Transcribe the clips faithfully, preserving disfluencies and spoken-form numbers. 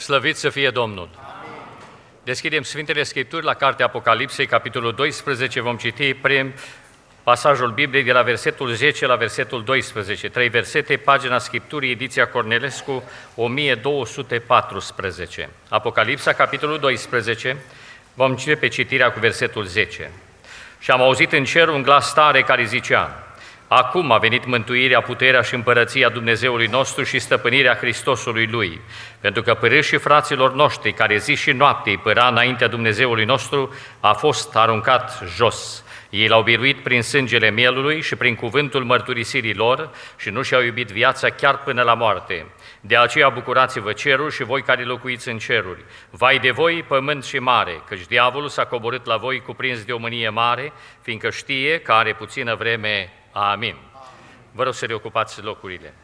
Slăvit să fie Domnul! Amin. Deschidem Sfintele Scripturi la Cartea Apocalipsei, capitolul doisprezece, vom citi prim pasajul Bibliei de la versetul zece la versetul doisprezece, trei versete, pagina Scripturii, ediția Cornelescu, o mie două sute paisprezece. Apocalipsa, capitolul doisprezece, vom începe citirea cu versetul zece. Și am auzit în cer un glas tare care zicea: acum a venit mântuirea, puterea și împărăția Dumnezeului nostru și stăpânirea Hristosului Lui, pentru că părâșii fraților noștri, care zi și noapte îi părea înaintea Dumnezeului nostru, a fost aruncat jos. Ei l-au biruit prin sângele mielului și prin cuvântul mărturisirii lor și nu și-au iubit viața chiar până la moarte. De aceea bucurați-vă ceruri și voi care locuiți în ceruri. Vai de voi, pământ și mare, căci diavolul s-a coborât la voi cuprins de o mânie mare, fiindcă știe că are puțină vreme. Amin. Vă rog să reocupați locurile.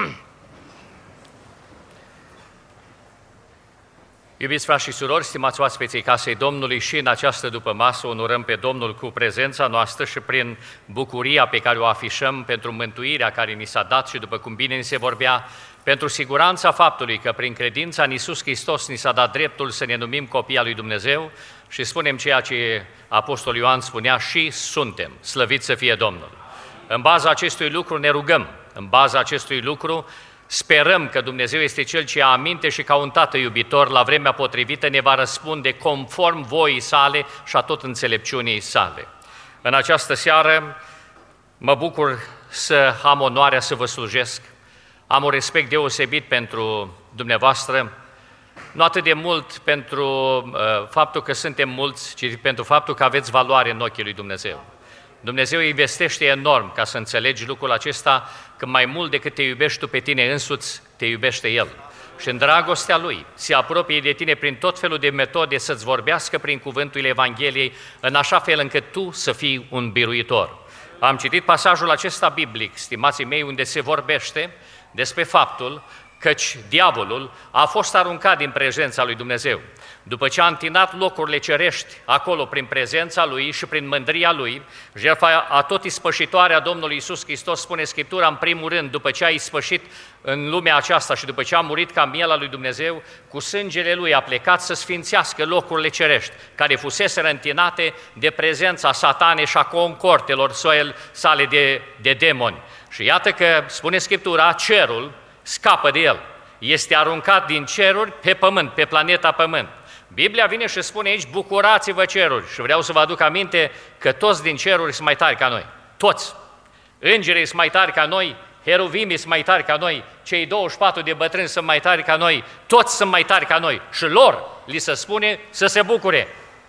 Iubiți frați și surori, stimați oaspeții casei Domnului, și în această dupămasă onorăm pe Domnul cu prezența noastră și prin bucuria pe care o afișăm pentru mântuirea care ni s-a dat și, după cum bine ni se vorbea, pentru siguranța faptului că prin credința în Iisus Hristos ni s-a dat dreptul să ne numim copii al lui Dumnezeu și spunem ceea ce Apostolul Ioan spunea: și suntem. Slăvit să fie Domnul! În baza acestui lucru ne rugăm, în baza acestui lucru sperăm că Dumnezeu este Cel ce aminte și ca un tată iubitor, la vremea potrivită ne va răspunde conform voii sale și a tot înțelepciunii sale. În această seară mă bucur să am onoarea să vă slujesc, am un respect deosebit pentru dumneavoastră, nu atât de mult pentru uh, faptul că suntem mulți, ci pentru faptul că aveți valoare în ochii lui Dumnezeu. Dumnezeu investește enorm ca să înțelegi lucrul acesta, că mai mult decât te iubești tu pe tine însuți, te iubește El. Și în dragostea Lui se apropie de tine prin tot felul de metode să-ți vorbească prin cuvântul Evangheliei, în așa fel încât tu să fii un biruitor. Am citit pasajul acesta biblic, stimații mei, unde se vorbește despre faptul căci diavolul a fost aruncat din prezența lui Dumnezeu. După ce a întinat locurile cerești acolo prin prezența lui și prin mândria lui, jertfa a tot ispășitoare a Domnului Iisus Hristos, spune Scriptura, în primul rând, după ce a ispășit în lumea aceasta și după ce a murit ca miel al lui Dumnezeu, cu sângele lui a plecat să sfințească locurile cerești, care fuseseră întinate de prezența satanei și a concortelor sale de, de demoni. Și iată că, spune Scriptura, cerul scapă de el. Este aruncat din ceruri pe pământ, pe planeta Pământ. Biblia vine și spune aici: bucurați-vă ceruri. Și vreau să vă aduc aminte că toți din ceruri sunt mai tari ca noi. Toți. Îngerii sunt mai tari ca noi, heruvimii sunt mai tari ca noi, cei douăzeci și patru de bătrâni sunt mai tari ca noi, toți sunt mai tari ca noi. Și lor li se spune să se bucure.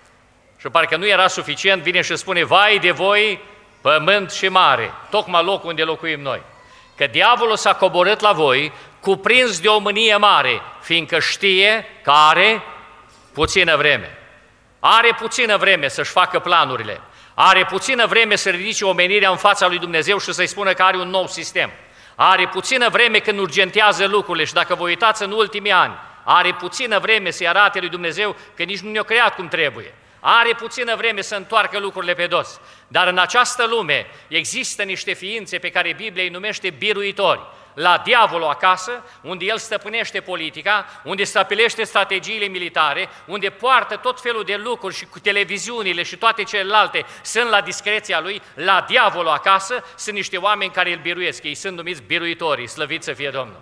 Și parcă nu era suficient, vine și spune: vai de voi, pământ și mare, tocmai locul unde locuim noi. Că diavolul s-a coborât la voi, cuprins de o mânie mare, fiindcă știe că are puțină vreme. Are puțină vreme să-și facă planurile. Are puțină vreme să ridice omenirea în fața lui Dumnezeu și să-i spună că are un nou sistem. Are puțină vreme când urgentează lucrurile și, dacă vă uitați în ultimii ani, are puțină vreme să-i arate lui Dumnezeu că nici nu ne-a creat cum trebuie. Are puțină vreme să întoarcă lucrurile pe dos. Dar în această lume există niște ființe pe care Biblia îi numește biruitori. La diavolul acasă, unde el stăpânește politica, unde stabilește strategiile militare, unde poartă tot felul de lucruri și cu televiziunile și toate celelalte sunt la discreția lui, la diavolul acasă sunt niște oameni care îl biruiesc. Ei sunt numiți biruitorii, slăvit să fie Domnul.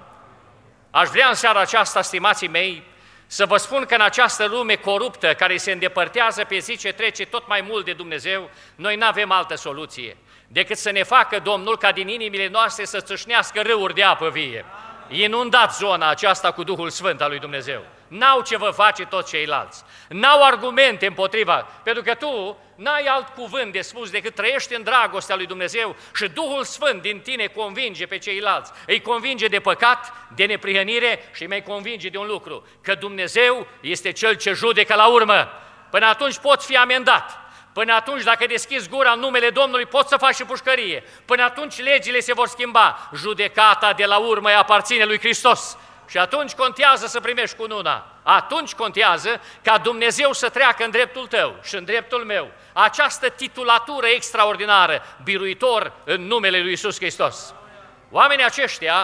Aș vrea în seara aceasta, stimații mei, să vă spun că în această lume coruptă, care se îndepărtează pe zi ce trece tot mai mult de Dumnezeu, noi nu avem altă soluție decât să ne facă Domnul ca din inimile noastre să țâșnească râuri de apă vie. Inundați zona aceasta cu Duhul Sfânt al lui Dumnezeu. N-au ce vă face toți ceilalți. N-au argumente împotriva, pentru că tu n-ai alt cuvânt de spus decât trăiești în dragostea lui Dumnezeu și Duhul Sfânt din tine convinge pe ceilalți. Îi convinge de păcat, de neprihănire și mai convinge de un lucru, că Dumnezeu este Cel ce judecă la urmă. Până atunci poți fi amendat. Până atunci, dacă deschizi gura în numele Domnului, poți să faci și pușcărie. Până atunci, legile se vor schimba. Judecata de la urmă îi aparține lui Hristos. Și atunci contează să primești cununa. Atunci contează ca Dumnezeu să treacă în dreptul tău și în dreptul meu această titulatură extraordinară, biruitor în numele lui Iisus Hristos. Oamenii aceștia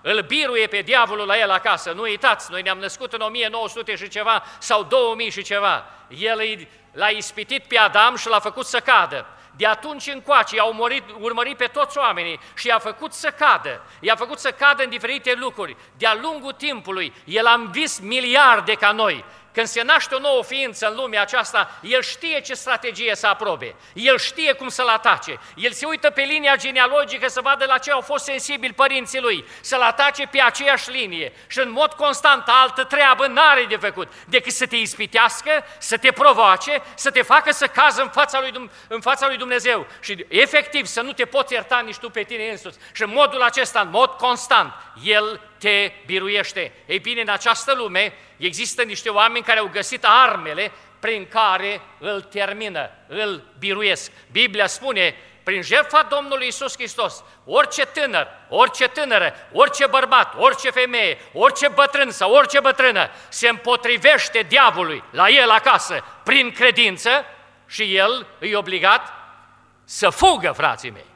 îl biruie pe diavolul la el acasă. Nu uitați, noi ne-am născut în o mie nouă sute și ceva sau două mii și ceva. El l-a ispitit pe Adam și l-a făcut să cadă. De atunci încoace i-a urmărit, urmărit pe toți oamenii și i-a făcut să cadă. I-a făcut să cadă în diferite lucruri. De-a lungul timpului, el a învins miliarde ca noi. Când se naște o nouă ființă în lumea aceasta, el știe ce strategie să aprobe, el știe cum să-l atace, el se uită pe linia genealogică să vadă la ce au fost sensibili părinții lui, să-l atace pe aceeași linie și în mod constant altă treabă n-are de făcut decât să te ispitească, să te provoace, să te facă să cazi în fața lui, în fața lui Dumnezeu și efectiv să nu te poți ierta nici tu pe tine însuți. Și în modul acesta, în mod constant, el te biruiește. Ei bine, în această lume există niște oameni care au găsit armele prin care îl termină, îl biruiesc. Biblia spune, prin jertfa Domnului Iisus Hristos, orice tânăr, orice tânără, orice bărbat, orice femeie, orice bătrân sau orice bătrână se împotrivește diavolului la el acasă prin credință și el îi obligat să fugă, frații mei.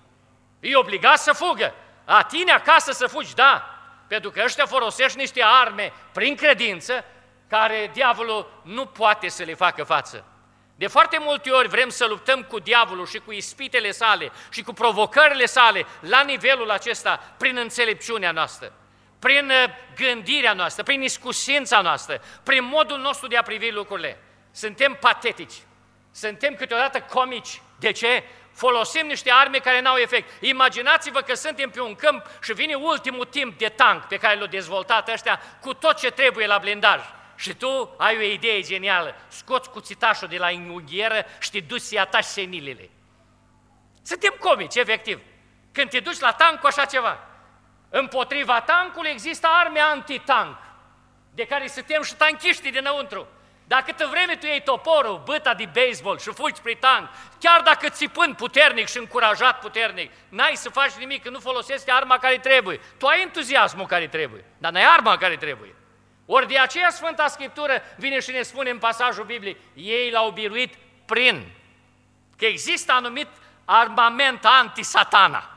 Îi obligat să fugă. La tine acasă să fugi, da, pentru că ăștia folosești niște arme prin credință care diavolul nu poate să le facă față. De foarte multe ori vrem să luptăm cu diavolul și cu ispitele sale și cu provocările sale la nivelul acesta prin înțelepciunea noastră, prin gândirea noastră, prin iscusința noastră, prin modul nostru de a privi lucrurile. Suntem patetici, suntem câteodată comici. De ce? Folosim niște arme care n-au efect. Imaginați-vă că suntem pe un câmp și vine ultimul timp de tank pe care l-au dezvoltat ăștia cu tot ce trebuie la blindaj. Și tu ai o idee genială, scoți cuțitașul de la înghieră și te duci să-i ataci senilele. Suntem comici, efectiv. Când te duci la tank cu așa ceva. Împotriva tancului există arme antitank, de care suntem și tanchiștii dinăuntru. Dar câtă vreme tu iei toporul, băta de baseball și fugi spre tank, chiar dacă țipând puternic și încurajat puternic, n-ai să faci nimic, că nu folosești arma care trebuie. Tu ai entuziasmul care trebuie, dar n-ai arma care trebuie. Ori de aceea Sfânta Scriptură vine și ne spune în pasajul Bibliei, ei l-au biruit prin, că există anumit armament anti-satana,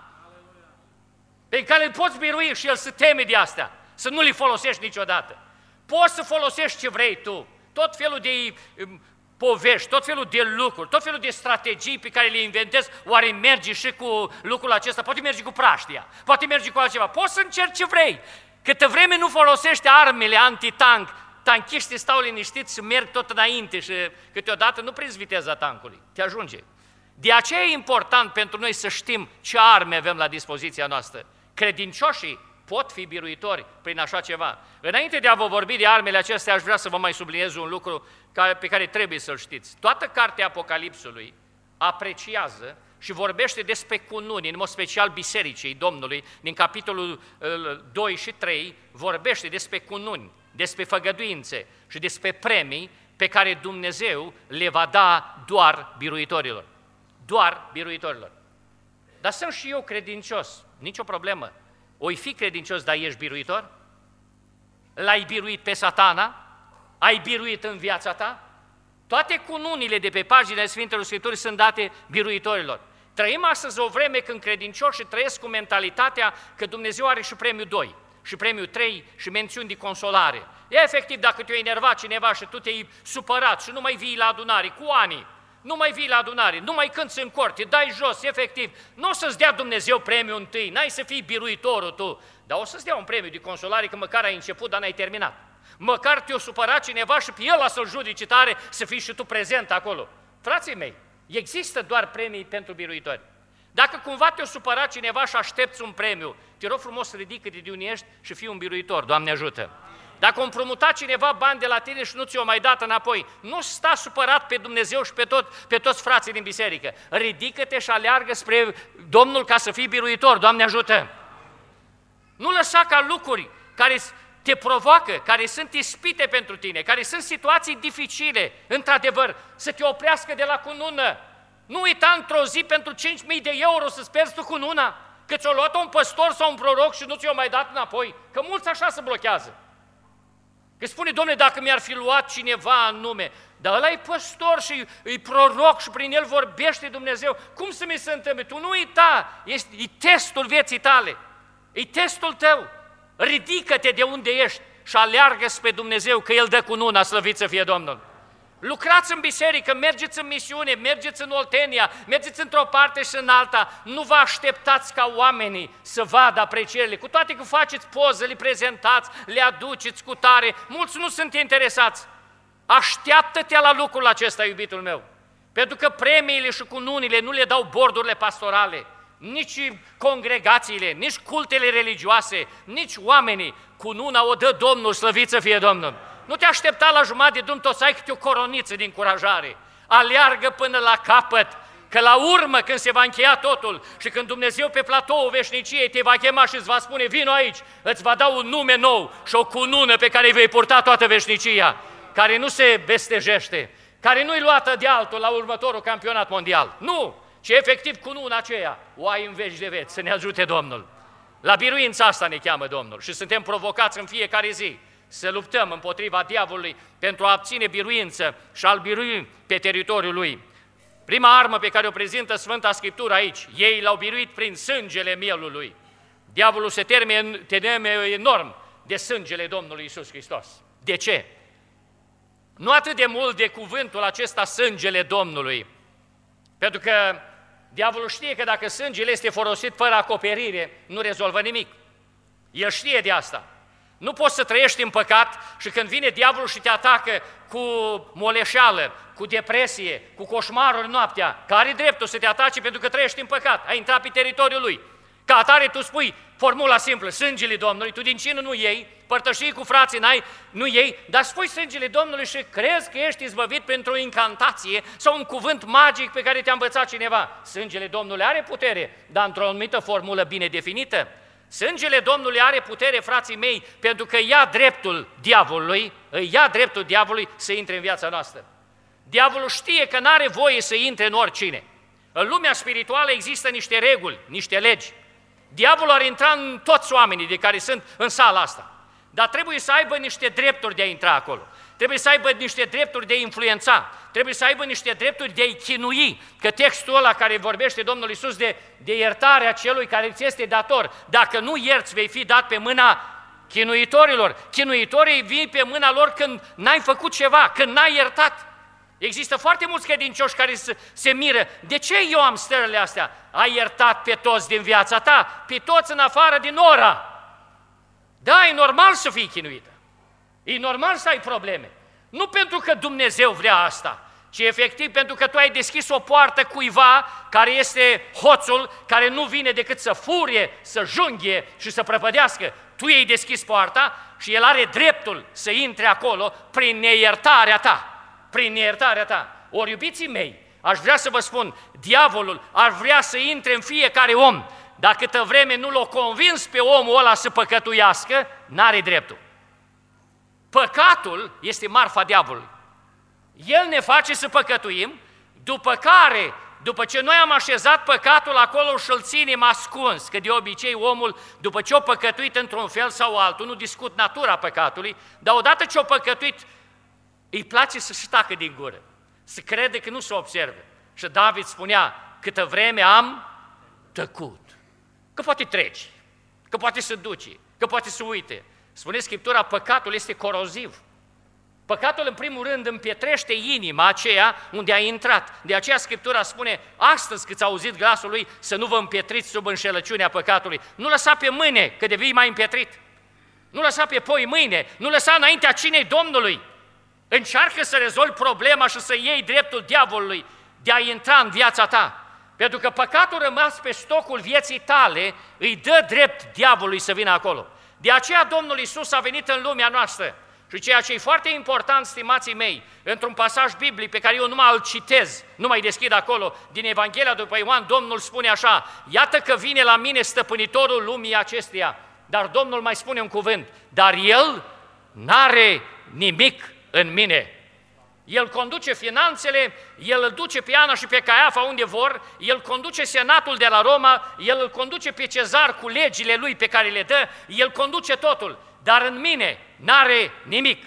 pe care îl poți birui și el se teme de astea, să nu le folosești niciodată. Poți să folosești ce vrei tu, tot felul de povești, tot felul de lucruri, tot felul de strategii pe care le inventezi, oare mergi și cu lucrul acesta, poate mergi cu praștia, poate mergi cu altceva, poți să încerci ce vrei. Câtă vreme nu folosești armele antitank, tanchiștii stau liniștiți și merg tot înainte și câteodată nu prinzi viteza tancului, te ajunge. De aceea e important pentru noi să știm ce arme avem la dispoziția noastră. Credincioșii pot fi biruitori prin așa ceva. Înainte de a vă vorbi de armele acestea, aș vrea să vă mai subliniez un lucru pe care trebuie să-l știți. Toată cartea Apocalipsului apreciază și vorbește despre cununi, în mod special Bisericii Domnului, din capitolul doi și trei, vorbește despre cununi, despre făgăduințe și despre premii pe care Dumnezeu le va da doar biruitorilor. Doar biruitorilor. Dar sunt și eu credincios, nicio problemă. Oi fi credincios, dar ești biruitor? L-ai biruit pe Satana? Ai biruit în viața ta? Toate cununile de pe paginile Sfintelor Scripturii sunt date biruitorilor. Trăim astăzi o vreme când credincioșii trăiesc cu mentalitatea că Dumnezeu are și premiul doi, și premiul trei, și mențiuni de consolare. E efectiv, dacă te-a enervat cineva și tu te-ai supărat și nu mai vii la adunare cu ani, nu mai vii la adunare, nu mai cânți în cort, te dai jos, efectiv, nu o să-ți dea Dumnezeu premiul întâi, n-ai să fii biruitorul tu, dar o să-ți dea un premiu de consolare că măcar ai început, dar n-ai terminat. Măcar te-o supărat cineva și pe el să-l judici tare, să fii și tu prezent acolo. Frații mei, există doar premii pentru biruitori. Dacă cumva te-o supărat cineva și aștepți un premiu, te rog frumos, ridică-te de unde ești și fii un biruitor, Doamne ajută! Dacă a împrumutat cineva bani de la tine și nu ți-o mai dat înapoi, nu sta supărat pe Dumnezeu și pe, tot, pe toți frații din biserică. Ridică-te și aleargă spre Domnul ca să fii biruitor, Doamne ajută! Nu lăsa ca lucruri care te provoacă, care sunt ispite pentru tine, care sunt situații dificile, într-adevăr, să te oprească de la cunună. Nu uita într-o zi pentru cinci mii de euro să-ți pierzi tu cununa, că ți-o luat un păstor sau un proroc și nu ți-o mai dat înapoi, că mulți așa se blochează. Că spune, Dom'le, dacă mi-ar fi luat cineva în nume, dar ăla e păstor și e proroc și prin el vorbește Dumnezeu, cum să mi se întâmple? Tu nu uita, e testul vieții tale, e testul tău. ridică-te de unde ești și aleargă spre Dumnezeu, că El dă cununa, slăvit să fie Domnul. Lucrați în biserică, mergeți în misiune, mergeți în Oltenia, mergeți într-o parte și în alta, nu vă așteptați ca oamenii să vadă aprecierile, cu toate că faceți poze, le prezentați, le aduceți cu tare, mulți nu sunt interesați. Așteaptă-te la lucrul acesta, iubitul meu, pentru că premiile și cununile nu le dau bordurile pastorale, nici congregațiile, nici cultele religioase, nici oamenii. Cununa o dă Domnul, slăvit să fie Domnul. Nu te aștepta la jumătate de drum, tot să ai câte o coroniță de încurajare. Aleargă până la capăt, că la urmă, când se va încheia totul și când Dumnezeu pe platoul veșniciei te va chema și îți va spune, vino aici, îți va da un nume nou și o cunună pe care îi vei purta toată veșnicia, care nu se vestejește, care nu-i luată de altul la următorul campionat mondial. Nu, ci efectiv cununa aceea o ai în veci de veci, să ne ajute Domnul. La biruința asta ne cheamă Domnul și suntem provocați în fiecare zi să luptăm împotriva diavolului pentru a obține biruință și a-l birui pe teritoriul lui. Prima armă pe care o prezintă Sfânta Scriptură aici, ei l-au biruit prin sângele mielului. Diavolul se teme enorm de sângele Domnului Iisus Hristos. De ce? Nu atât de mult de cuvântul acesta, sângele Domnului, pentru că diavolul știe că dacă sângele este folosit fără acoperire, nu rezolvă nimic. El știe de asta. Nu poți să trăiești în păcat și când vine diavolul și te atacă cu moleșeală, cu depresie, cu coșmaruri noaptea, că are dreptul să te atace pentru că trăiești în păcat, ai intrat pe teritoriul lui. Ca atare tu spui formula simplă, sângele Domnului, tu din cină nu iei, părtășii cu frații n-ai, nu iei, dar spui sângele Domnului și crezi că ești izbăvit pentru o incantație sau un cuvânt magic pe care te-a învățat cineva. Sângele Domnului are putere, dar într-o anumită formulă bine definită. Sângele Domnului are putere, frații mei, pentru că ia dreptul diavolului, îi ia dreptul diavolului să intre în viața noastră. Diavolul știe că n-are voie să intre în oricine. În lumea spirituală există niște reguli, niște legi. Diavolul ar intra în toți oamenii de care sunt în sala asta, dar trebuie să aibă niște drepturi de a intra acolo. Trebuie să aibă niște drepturi de a influența, trebuie să aibă niște drepturi de a-i chinui, că textul ăla care vorbește Domnul Iisus de, de iertarea celui care ți este dator, dacă nu ierți, vei fi dat pe mâna chinuitorilor. Chinuitorii vin pe mâna lor când n-ai făcut ceva, când n-ai iertat. Există foarte mulți credincioși care se, se miră. De ce eu am stările astea? Ai iertat pe toți din viața ta, pe toți în afară din ora. Da, e normal să fii chinuită. E normal să ai probleme. Nu pentru că Dumnezeu vrea asta, ci efectiv pentru că tu ai deschis o poartă cuiva care este hoțul, care nu vine decât să furie, să junghie și să prăpădească. Tu i-ai deschis poarta și el are dreptul să intre acolo prin neiertarea ta. Prin neiertarea ta. Ori, iubiții mei, aș vrea să vă spun, diavolul ar vrea să intre în fiecare om, dar câtă vreme nu l-o convins pe omul ăla să păcătuiască, n-are dreptul. Păcatul este marfa diavolului. El ne face să păcătuim, după care, după ce noi am așezat păcatul acolo și îl ținem ascuns, că de obicei omul, după ce o păcătuit într-un fel sau altul, nu discut natura păcatului, dar odată ce o păcătuit, îi place să-și tacă din gură, să crede că nu se observă. Și David spunea, câtă vreme am tăcut, că poate treci, că poate să duce, că poate să uite. Spune Scriptura, păcatul este coroziv. Păcatul, în primul rând, împietrește inima aceea unde a intrat. De aceea Scriptura spune, astăzi câți auzit glasul lui, să nu vă împietriți sub înșelăciunea păcatului. Nu lăsa pe mâine, că devii mai împietrit. Nu lăsa pe poi mâine, nu lăsa înaintea cinei Domnului. Încearcă să rezolvi problema și să iei dreptul diavolului de a intra în viața ta. Pentru că păcatul rămas pe stocul vieții tale îi dă drept diavolului să vină acolo. De aceea Domnul Iisus a venit în lumea noastră. Și ceea ce e foarte important, stimații mei, într-un pasaj biblic pe care eu numai îl citez, nu mai deschid acolo, din Evanghelia după Ioan, Domnul spune așa, iată că vine la mine stăpânitorul lumii acesteia, dar Domnul mai spune un cuvânt, dar El n-are nimic în mine. El conduce finanțele, El îl duce pe Ana și pe Caiafa unde vor, El conduce senatul de la Roma, El îl conduce pe Cezar cu legile lui pe care le dă, El conduce totul, dar în mine n-are nimic.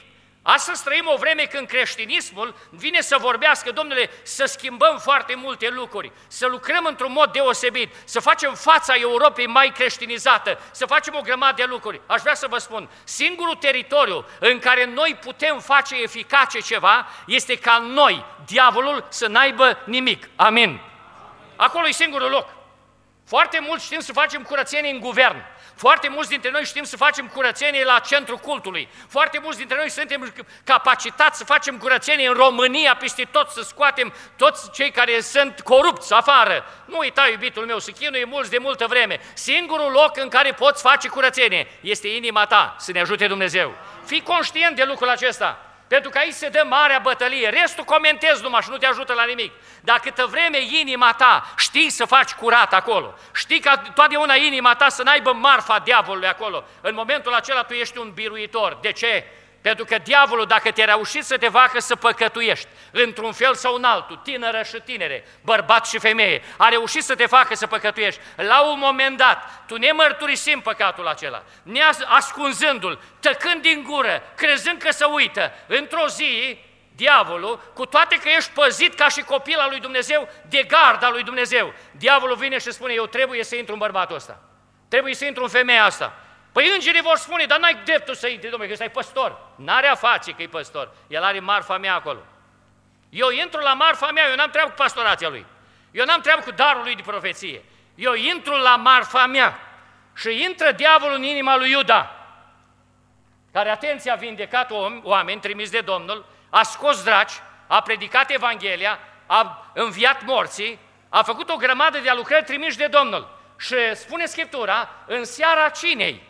Astăzi trăim o vreme când creștinismul vine să vorbească, domnule, să schimbăm foarte multe lucruri, să lucrăm într-un mod deosebit, să facem fața Europei mai creștinizată, să facem o grămadă de lucruri. Aș vrea să vă spun, singurul teritoriu în care noi putem face eficace ceva este ca noi, diavolul, să n-aibă nimic. Amin. Acolo e singurul loc. Foarte mulți știm să facem curățenie în guvern. Foarte mulți dintre noi știm să facem curățenie la centrul cultului. Foarte mulți dintre noi suntem capacitați să facem curățenie în România, peste tot, să scoatem toți cei care sunt corupți afară. Nu uita, iubitul meu, să chinuie mulți de multă vreme. Singurul loc în care poți face curățenie este inima ta, să ne ajute Dumnezeu. Fii conștient de lucrul acesta. Pentru că aici se dă marea bătălie, restul comentezi numai și nu te ajută la nimic. Dar câtă vreme inima ta știi să faci curat acolo, știi că totdeauna inima ta să n-aibă marfa diavolului acolo, în momentul acela tu ești un biruitor. De ce? Pentru că diavolul, dacă te-a reușit să te facă să păcătuiești, într-un fel sau în altul, tineră și tinere, bărbat și femeie, a reușit să te facă să păcătuiești, la un moment dat, tu nemărturisim păcatul acela, neascunzându-l, tăcând din gură, crezând că se uită, într-o zi, diavolul, cu toate că ești păzit ca și copil al lui Dumnezeu, de garda lui Dumnezeu, diavolul vine și spune, eu trebuie să intru în bărbatul ăsta, trebuie să intru în femeia asta. Păi îngerii vor spune, dar n-ai dreptul să intri, domnule, că ăsta e păstor. N-are a face că e păstor, el are marfa mea acolo. Eu intru la marfa mea, eu n-am treabă cu pastorația lui. Eu n-am treabă cu darul lui de profeție. Eu intru la marfa mea și intră diavolul în inima lui Iuda, care, atenție, a vindecat oameni trimiși de Domnul, a scos draci, a predicat Evanghelia, a înviat morții, a făcut o grămadă de lucrări trimiși de Domnul. Și spune Scriptura, în seara cinei,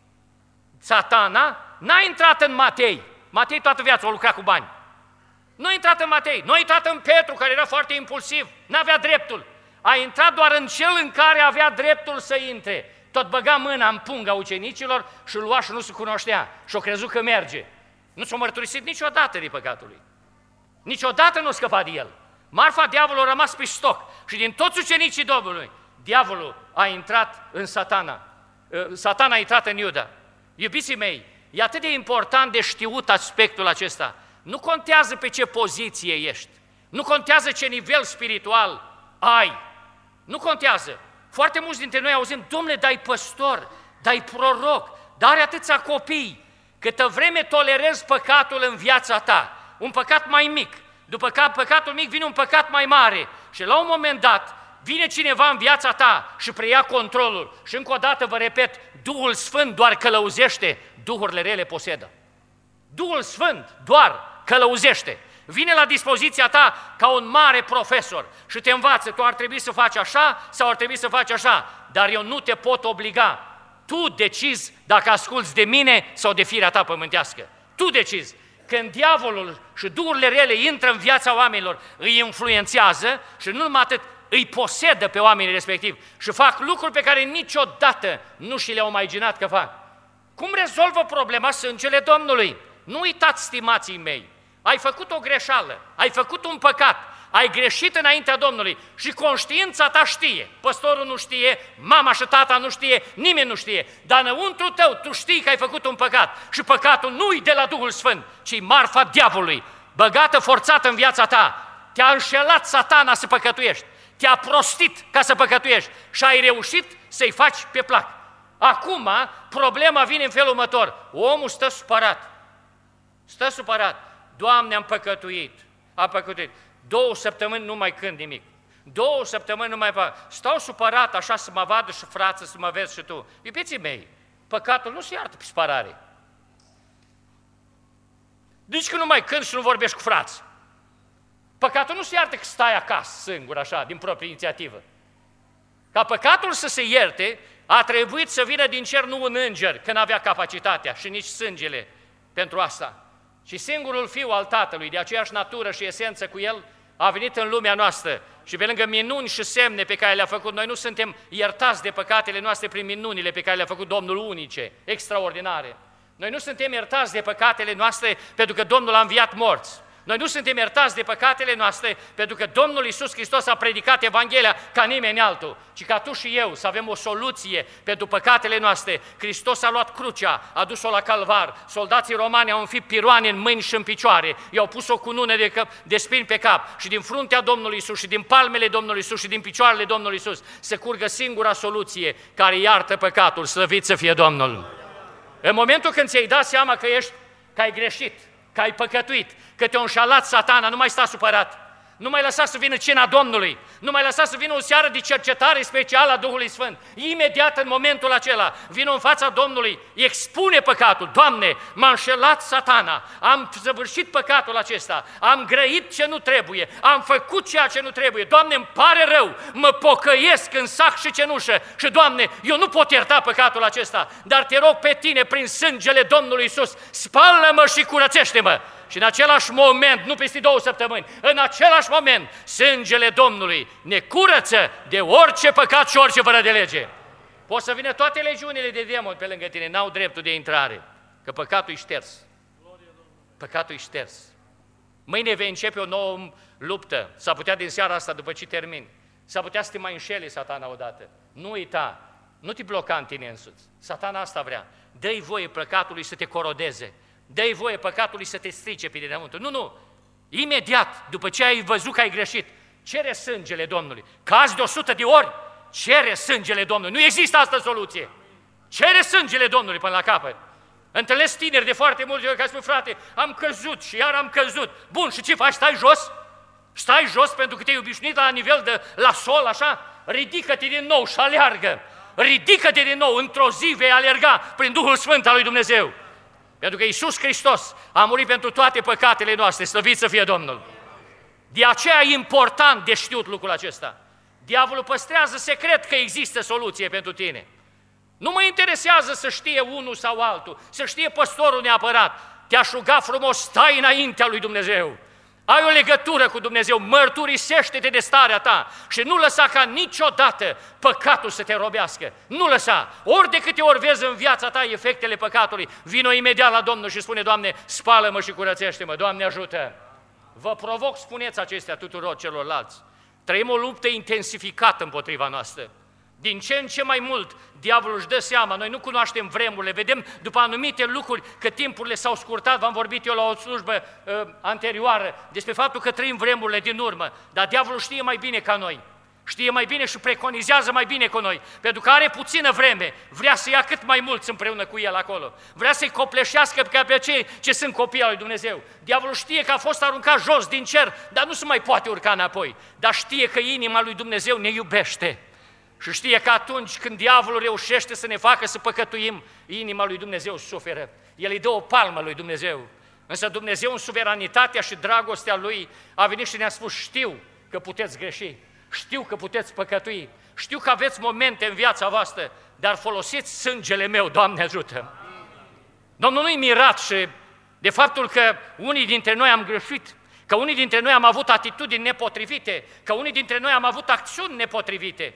Satana n-a intrat în Matei. Matei toată viața a lucrat cu bani. Nu a intrat în Matei, nu a intrat în Petru, care era foarte impulsiv, n-avea dreptul. A intrat doar în cel în care avea dreptul să intre. Tot băga mâna în punga ucenicilor și îl lua și nu se cunoștea. Și-o crezut că merge. Nu s-a mărturisit niciodată de păcatul lui. Niciodată nu a scăpat de el. Marfa diavolului a rămas pe stoc. Și din toți ucenicii Domnului, diavolul a intrat în Satana. Satana a intrat în Iuda. Iubiții mei, e atât de important de știut aspectul acesta. Nu contează pe ce poziție ești. Nu contează ce nivel spiritual ai. Nu contează. Foarte mulți dintre noi auzim, domnule, dai păstor, dai proroc, dar are atâția copii. Câtă vreme tolerezi păcatul în viața ta, un păcat mai mic, după că păcatul mic vine un păcat mai mare și la un moment dat vine cineva în viața ta și preia controlul. Și încă o dată vă repet, Duhul Sfânt doar călăuzește, duhurile rele posedă. Duhul Sfânt doar călăuzește. Vine la dispoziția ta ca un mare profesor și te învață, tu ar trebui să faci așa sau ar trebui să faci așa, dar eu nu te pot obliga. Tu decizi dacă asculți de mine sau de firea ta pământească. Tu decizi. Când diavolul și duhurile rele intră în viața oamenilor, îi influențează și nu numai atât, îi posedă pe oamenii respectivi și fac lucruri pe care niciodată nu și le-au imaginat că fac. Cum rezolvă problema sângele Domnului? Nu uitați, stimații mei, ai făcut o greșeală, ai făcut un păcat, ai greșit înaintea Domnului și conștiința ta știe. Păstorul nu știe, mama și tata nu știe, nimeni nu știe, dar înăuntru tău tu știi că ai făcut un păcat și păcatul nu-i de la Duhul Sfânt, ci marfa diavolului, băgată, forțată în viața ta. Te-a înșelat Satana să păcătuiești, te-a prostit ca să păcătuiești și ai reușit să-i faci pe plac. Acum, problema vine în felul următor. Omul stă supărat. Stă supărat. Doamne, am păcătuit. Am păcătuit. Două săptămâni nu mai cânt nimic. Două săptămâni nu mai fac. Stau supărat așa să mă vadă și frață, să mă vezi și tu. Iubiții mei, păcatul nu se iartă pe spărare. Nici că nu mai cânt și nu vorbești cu frați. Păcatul nu se iartă că stai acasă singur, așa, din proprie inițiativă. Ca păcatul să se ierte, a trebuit să vină din cer nu un înger, că n-avea capacitatea și nici sângele pentru asta. Și singurul Fiu al Tatălui, de aceeași natură și esență cu El, a venit în lumea noastră și pe lângă minuni și semne pe care le-a făcut, noi nu suntem iertați de păcatele noastre prin minunile pe care le-a făcut Domnul unice, extraordinare. Noi nu suntem iertați de păcatele noastre pentru că Domnul a înviat morți. Noi nu suntem iertați de păcatele noastre pentru că Domnul Iisus Hristos a predicat Evanghelia ca nimeni altul, ci ca tu și eu să avem o soluție pentru păcatele noastre. Hristos a luat crucea, a dus-o la calvar, soldații romani au înfipt piroane în mâini și în picioare, i-au pus o cunună de, cap, de spini pe cap și din fruntea Domnului Iisus și din palmele Domnului Iisus și din picioarele Domnului Iisus se curgă singura soluție care iartă păcatul, slăvit să fie Domnul. În momentul când ți-ai dat seama că ești, că ai greșit, că ai păcătuit, că te-a înșalat Satana, nu mai sta supărat, nu mai lăsa să vină cina Domnului, nu mai lăsa să vină o seară de cercetare specială a Duhului Sfânt. Imediat în momentul acela vină în fața Domnului, expune păcatul. Doamne, m-a înșelat Satana, am săvârșit păcatul acesta, am grăit ce nu trebuie, am făcut ceea ce nu trebuie. Doamne, îmi pare rău, mă pocăiesc în sac și cenușă și, Doamne, eu nu pot ierta păcatul acesta, dar te rog pe Tine, prin sângele Domnului Iisus, spală-mă și curățește-mă. Și în același moment, nu peste două săptămâni, în același moment, sângele Domnului ne curăță de orice păcat și orice fără de lege. Poți să vină toate legiunile de demoni pe lângă tine, n-au dreptul de intrare, că păcatul e șters. Păcatul e șters. Mâine vei începe o nouă luptă, s-ar putea din seara asta, după ce termin, s-ar putea să te mai înșele Satana odată. Nu uita, nu te bloca în tine însuți. Satana asta vrea. Dă-i voie păcatului să te corodeze. Dă-i voie păcatului să te strice pe dinăuntru. Nu, nu. Imediat, după ce ai văzut că ai greșit, cere sângele Domnului. Cazi de o sută de ori, cere sângele Domnului. Nu există altă soluție. Cere sângele Domnului până la capăt. Întâlnesc tineri de foarte multe ori care spun, frate, am căzut și iar am căzut. Bun, și ce faci? Stai jos? Stai jos pentru că te-ai obișnuit la nivel de la sol, așa? Ridică-te din nou și aleargă. Ridică-te din nou, într-o zi vei alerga prin Duhul Sfânt al lui Dumnezeu. Pentru că Iisus Hristos a murit pentru toate păcatele noastre, slăvit să fie Domnul. De aceea e important de știut lucrul acesta. Diavolul păstrează secret că există soluție pentru tine. Nu mă interesează să știe unul sau altul, să știe păstorul neapărat. Te-aș ruga frumos, stai înaintea lui Dumnezeu. Ai o legătură cu Dumnezeu, mărturisește-te de starea ta și nu lăsa ca niciodată păcatul să te robească. Nu lăsa. Ori de câte ori vezi în viața ta efectele păcatului, vino imediat la Domnul și spune, Doamne, spală-mă și curățește-mă, Doamne ajută. Vă provoc, spuneți acestea tuturor celorlalți. Trăim o luptă intensificată împotriva noastră. Din ce în ce mai mult, diavolul își dă seama, noi nu cunoaștem vremurile, vedem după anumite lucruri că timpurile s-au scurtat, v-am vorbit eu la o slujbă uh, anterioară despre faptul că trăim vremurile din urmă, dar diavolul știe mai bine ca noi, știe mai bine și preconizează mai bine cu noi, pentru că are puțină vreme, vrea să ia cât mai mulți împreună cu el acolo, vrea să-i copleșească ca pe cei ce sunt copii al lui Dumnezeu. Diavolul știe că a fost aruncat jos din cer, dar nu se mai poate urca înapoi, dar știe că inima lui Dumnezeu ne iubește. Și știe că atunci când diavolul reușește să ne facă să păcătuim, inima lui Dumnezeu suferă. El îi dă o palmă lui Dumnezeu. Însă Dumnezeu, în suveranitatea și dragostea Lui, a venit și ne-a spus, știu că puteți greși, știu că puteți păcătui, știu că aveți momente în viața voastră, dar folosiți sângele meu, Doamne ajută! Domnul nu-i mirat și de faptul că unii dintre noi am greșit, că unii dintre noi am avut atitudini nepotrivite, că unii dintre noi am avut acțiuni nepotrivite.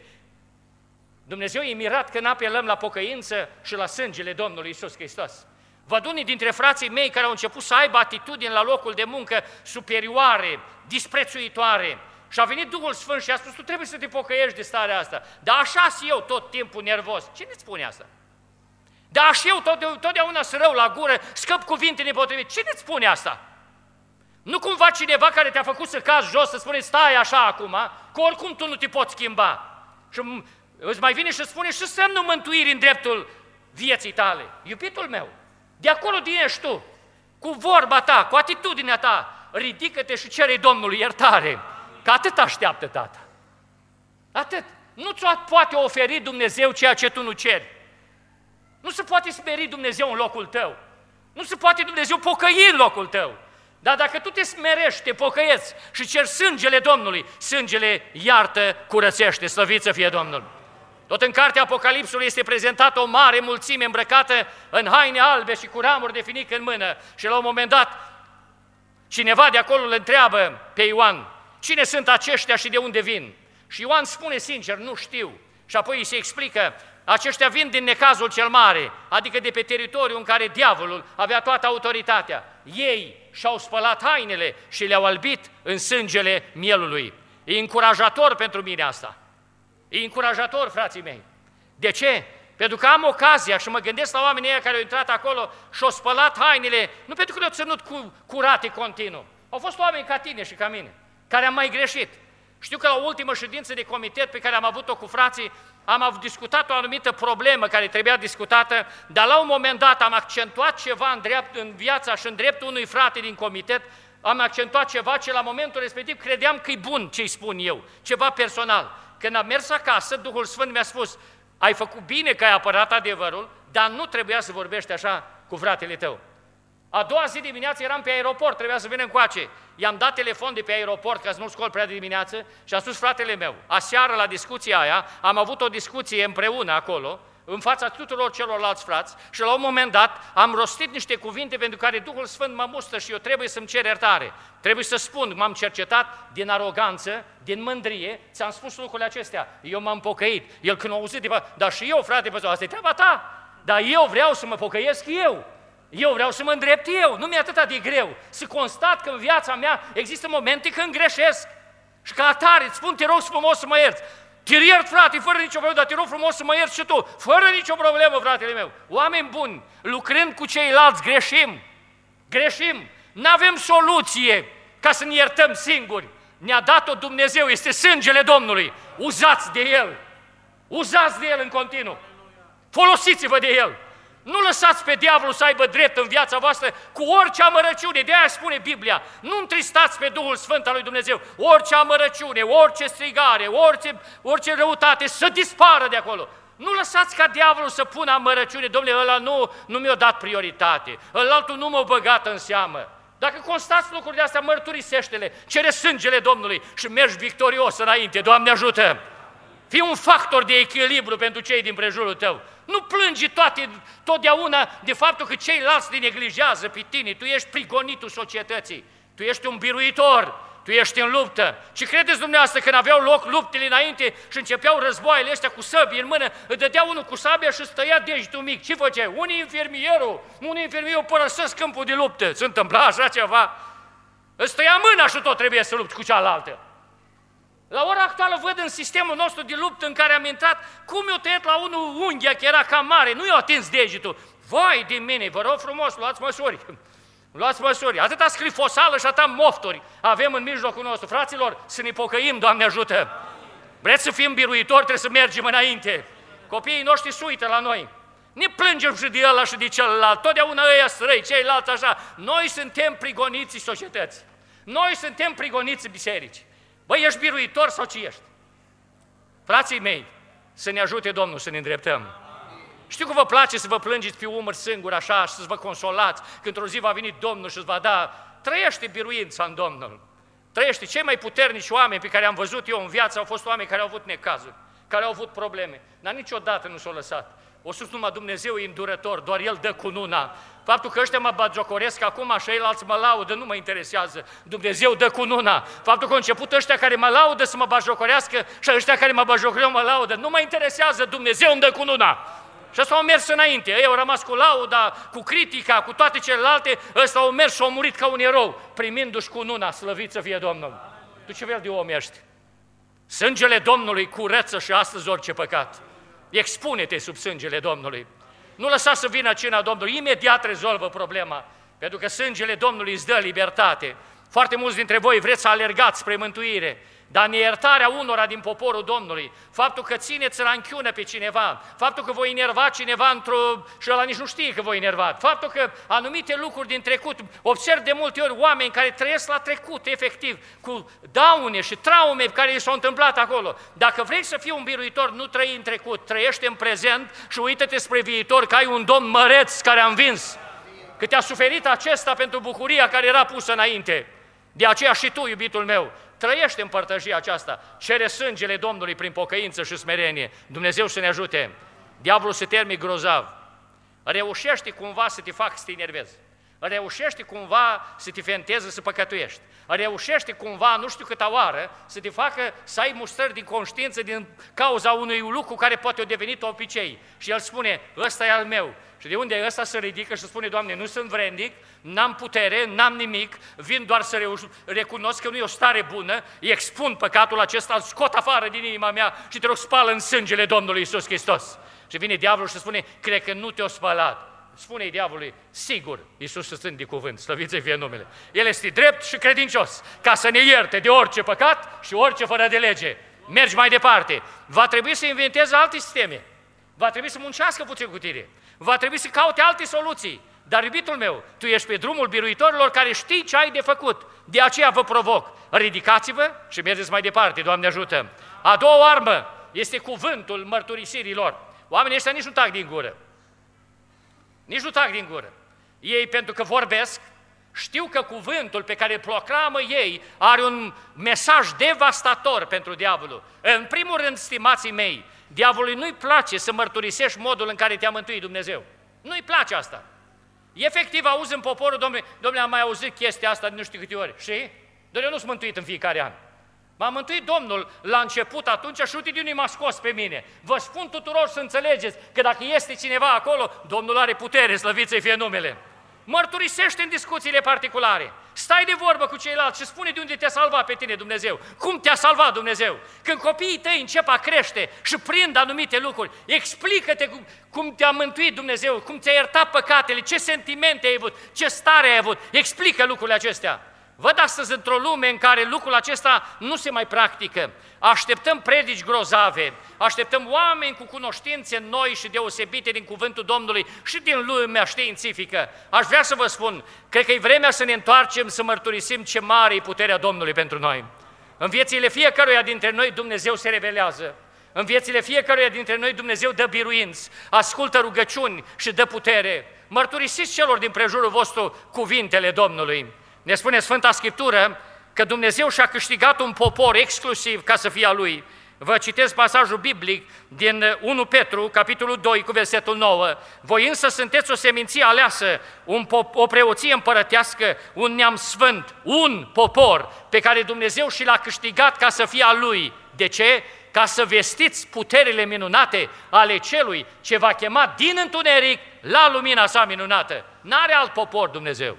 Dumnezeu e mirat că n-apelăm la pocăință și la sângele Domnului Iisus Hristos. Văd unii dintre frații mei care au început să aibă atitudini la locul de muncă superioare, disprețuitoare. Și a venit Duhul Sfânt și a spus, tu trebuie să te pocăiești de starea asta. Dar așa-s eu tot timpul nervos. Cine îți spune asta? Dar așa eu tot, totdeauna sunt rău la gură, scăp cuvinte nepotrivite. Cine îți spune asta? Nu cumva cineva care te-a făcut să cazi jos, să spune, stai așa acum, că oricum tu nu te poți schimba. Și îți mai vine și spune și semnul mântuirii în dreptul vieții tale. Iubitul meu, de acolo din ești tu, cu vorba ta, cu atitudinea ta, ridică-te și cere Domnului iertare, că atât așteaptă Tata. Atât. Nu ți-o poate oferi Dumnezeu ceea ce tu nu ceri. Nu se poate smeri Dumnezeu în locul tău. Nu se poate Dumnezeu pocăi în locul tău. Dar dacă tu te smerești, te pocăieți și ceri sângele Domnului, sângele iartă, curățește, slăvit să fie Domnul. Tot în cartea Apocalipsului este prezentată o mare mulțime îmbrăcată în haine albe și cu ramuri de finic în mână. Și la un moment dat, cineva de acolo îl întreabă pe Ioan, cine sunt aceștia și de unde vin? Și Ioan spune sincer, nu știu. Și apoi îi se explică, aceștia vin din necazul cel mare, adică de pe teritoriul în care diavolul avea toată autoritatea. ei și-au spălat hainele și le-au albit în sângele mielului. E încurajator pentru mine asta. E încurajator, frații mei. De ce? Pentru că am ocazia și mă gândesc la oamenii ăia care au intrat acolo și au spălat hainele, nu pentru că le-au ținut cu, curate continuu. Au fost oameni ca tine și ca mine, care am mai greșit. Știu că la ultima ședință de comitet pe care am avut-o cu frații, am discutat o anumită problemă care trebuia discutată, dar la un moment dat am accentuat ceva în, drept, în viața și în dreptul unui frate din comitet, am accentuat ceva ce la momentul respectiv credeam că e bun ce-i spun eu, ceva personal. Când am mers acasă, Duhul Sfânt mi-a spus, ai făcut bine că ai apărat adevărul, dar nu trebuia să vorbești așa cu fratele tău. A doua zi dimineață eram pe aeroport, trebuia să venim încoace. I-am dat telefon de pe aeroport ca să nu scol prea de dimineață și a spus fratele meu, aseară la discuția aia, am avut o discuție împreună acolo, în fața tuturor celorlalți frați și la un moment dat am rostit niște cuvinte pentru care Duhul Sfânt mă mustă și eu trebuie să-mi cer iertare. Trebuie să spun, m-am cercetat din aroganță, din mândrie, ți-am spus lucrurile acestea. Eu m-am pocăit. El când a auzit, dar și eu, frate, asta e treaba ta. Dar eu vreau să mă pocăiesc eu. Eu vreau să mă îndrept eu. Nu mi-e atât de greu să constat că în viața mea există momente când greșesc. Și ca atare îți spun, te rog frumos să mă ierți. Te iert, frate, fără nicio problemă, dar te rog frumos să mă ierți și tu. Fără nicio problemă, fratele meu. Oameni buni, lucrând cu ceilalți, greșim. Greșim. N-avem soluție ca să ne iertăm singuri. Ne-a dat-o Dumnezeu, este sângele Domnului. Uzați de El. Uzați de El în continuu. Folosiți-vă de El. Nu lăsați pe diavolul să aibă drept în viața voastră cu orice amărăciune. De aia spune Biblia, nu întristați pe Duhul Sfânt al lui Dumnezeu. Orice amărăciune, orice strigare, orice, orice răutate să dispară de acolo. Nu lăsați ca diavolul să pună amărăciune. Dom'le, ăla nu, nu mi-a dat prioritate, ălaltul nu m-a băgat în seamă. Dacă constați lucruri de astea, mărturisește-le, cere sângele Domnului și mergi victorios înainte. Doamne ajută! Fii un factor de echilibru pentru cei din prejurul tău. Nu plângi toate, totdeauna de faptul că ceilalți te neglijează pe tine. Tu ești prigonitul societății. Tu ești un biruitor. Tu ești în luptă. Și credeți dumneavoastră când aveau loc luptele înainte și începeau războaiele ăștia cu săbii în mână, îi dădea unul cu sabia și stăia degetul mic. Ce făcea? Unii infirmierul, unii infirmierul părăsesc câmpul de luptă. Se întâmpla așa ceva? Îți stăia mâna și tot trebuie să lupți cu cealaltă. La ora actuală văd în sistemul nostru de luptă în care am intrat, cum i-o tăiat la unul unghia, că era cam mare, nu i-a atins degetul. Vai de mine, vă rog frumos, luați măsuri. Luați măsuri. Atâta scrifosală și atâta mofturi avem în mijlocul nostru. Fraților, să ne pocăim, Doamne ajută! Vreți să fim biruitori, trebuie să mergem înainte. Copiii noștri se uită la noi. Ne plângem și de ăla și de celălalt. Totdeauna ăia străi, ceilalți așa. Noi suntem prigoniții societății. Noi suntem prigoniții bisericii. Băi, ești biruitor sau ce ești? Frații mei, să ne ajute Domnul să ne îndreptăm. Știu că vă place să vă plângeți pe umăr singur așa și să vă consolați, că într-o zi va veni Domnul și îți va da. Trăiește biruința în Domnul. Trăiește. Cei mai puternici oameni pe care am văzut eu în viață au fost oameni care au avut necazuri, care au avut probleme, dar niciodată nu s-au lăsat. O sus numai Dumnezeu e îndurător, doar El dă cununa. Faptul că ăștia mă bagiocoresc acum și ceilalți mă laudă, nu mă interesează. Dumnezeu dă cununa. Faptul că au început ăștia care mă laudă să mă bagiocorească și ăștia care mă bagiocoreau mă laudă, nu mă interesează, Dumnezeu îmi dă cununa. Și ăsta au mers înainte, ei au rămas cu lauda, cu critica, cu toate celelalte, ăsta au mers și au murit ca un erou, primindu-și cununa, slăvit să fie Domnul. Tu ce fel de om ești? Sângele Domnului curăță și astăzi orice păcat. Expune-te sub sângele Domnului. Nu lăsa să vină cina Domnului, imediat rezolvă problema, pentru că sângele Domnului îți dă libertate. Foarte mulți dintre voi vreți să alergați spre mântuire, dar neiertarea unora din poporul Domnului, faptul că țineți ranchiună pe cineva, faptul că voi enerva cineva într-o... și ăla nici nu știe că voi enerva, faptul că anumite lucruri din trecut, observ de multe ori oameni care trăiesc la trecut, efectiv, cu daune și traume care i s-au întâmplat acolo. Dacă vrei să fii un biruitor, nu trăi în trecut, trăiește în prezent și uită-te spre viitor, că ai un Domn măreț care a învins, că te-a suferit acesta pentru bucuria care era pusă înainte. De aceea și tu, iubitul meu, trăiește în părtășia aceasta, cere sângele Domnului prin pocăință și smerenie. Dumnezeu să ne ajute. Diavolul se termic grozav. Reușește cumva să te facă să te enervezi. Reușește cumva să te fenteze să păcătuiești. Reușește cumva, nu știu câta oară, să te facă să ai mustrări din conștiință din cauza unui lucru care poate a devenit obicei. Și el spune, ăsta e al meu. Și de unde ăsta se ridică și spune, Doamne, nu sunt vrednic, n-am putere, n-am nimic, vin doar să recunosc că nu e o stare bună, expun păcatul acesta, îl scot afară din inima mea și te rog, spală în sângele Domnului Iisus Hristos. Și vine diavolul și spune, cred că nu te-o spălat. Spune diavolului, sigur, Iisus sunt de cuvânt, slăviți-i fie numele. El este drept și credincios, ca să ne ierte de orice păcat și orice fără de lege. Mergi mai departe. Va trebui să inventeze alte sisteme. Va trebui să muncească puțin cu tine. Va trebui să caute alte soluții. Dar, iubitul meu, tu ești pe drumul biruitorilor care știi ce ai de făcut. De aceea vă provoc. Ridicați-vă și mergeți mai departe, Doamne ajută. A doua armă este cuvântul mărturisirilor. Oamenii ăștia nici nu tac din gură. Nici nu tac din gură. Ei, pentru că vorbesc, știu că cuvântul pe care îl proclamă ei are un mesaj devastator pentru diavolul. În primul rând, stimații mei, diavolului nu-i place să mărturisești modul în care te-a mântuit Dumnezeu. Nu-i place asta. Efectiv, auzi în poporul, domnule, domnule, am mai auzit chestia asta de nu știu câte ori. Și? Dar eu nu sunt mântuit în fiecare an. M-a mântuit Domnul la început atunci și uite de unde m-a scos pe mine. Vă spun tuturor să înțelegeți că dacă este cineva acolo, Domnul are putere, slăviți-i fie numele. Mărturisește în discuțiile particulare. Stai de vorbă cu ceilalți și spune de unde te-a salvat pe tine Dumnezeu. Cum te-a salvat Dumnezeu? Când copiii tăi încep a crește și prind anumite lucruri, explică-te cum, cum te-a mântuit Dumnezeu, cum ți-a iertat păcatele, ce sentimente ai avut, ce stare ai avut. Explică lucrurile acestea. Văd astăzi într-o lume în care lucrul acesta nu se mai practică. Așteptăm predici grozave, așteptăm oameni cu cunoștințe noi și deosebite din cuvântul Domnului și din lumea științifică. Aș vrea să vă spun, cred că e vremea să ne întoarcem, să mărturisim ce mare e puterea Domnului pentru noi. În viețile fiecăruia dintre noi Dumnezeu se revelează. În viețile fiecăruia dintre noi Dumnezeu dă biruinți, ascultă rugăciuni și dă putere. Mărturisiți celor din prejurul vostru cuvintele Domnului. Ne spune Sfânta Scriptură că Dumnezeu și-a câștigat un popor exclusiv ca să fie a Lui. Vă citesc pasajul biblic din unu Petru, capitolul doi, cu versetul nouă. Voi însă sunteți o seminție aleasă, un pop- o preoție împărătească, un neam sfânt, un popor pe care Dumnezeu și l-a câștigat ca să fie a Lui. De ce? Ca să vestiți puterile minunate ale Celui ce va chema din întuneric la lumina sa minunată. N-are alt popor Dumnezeu.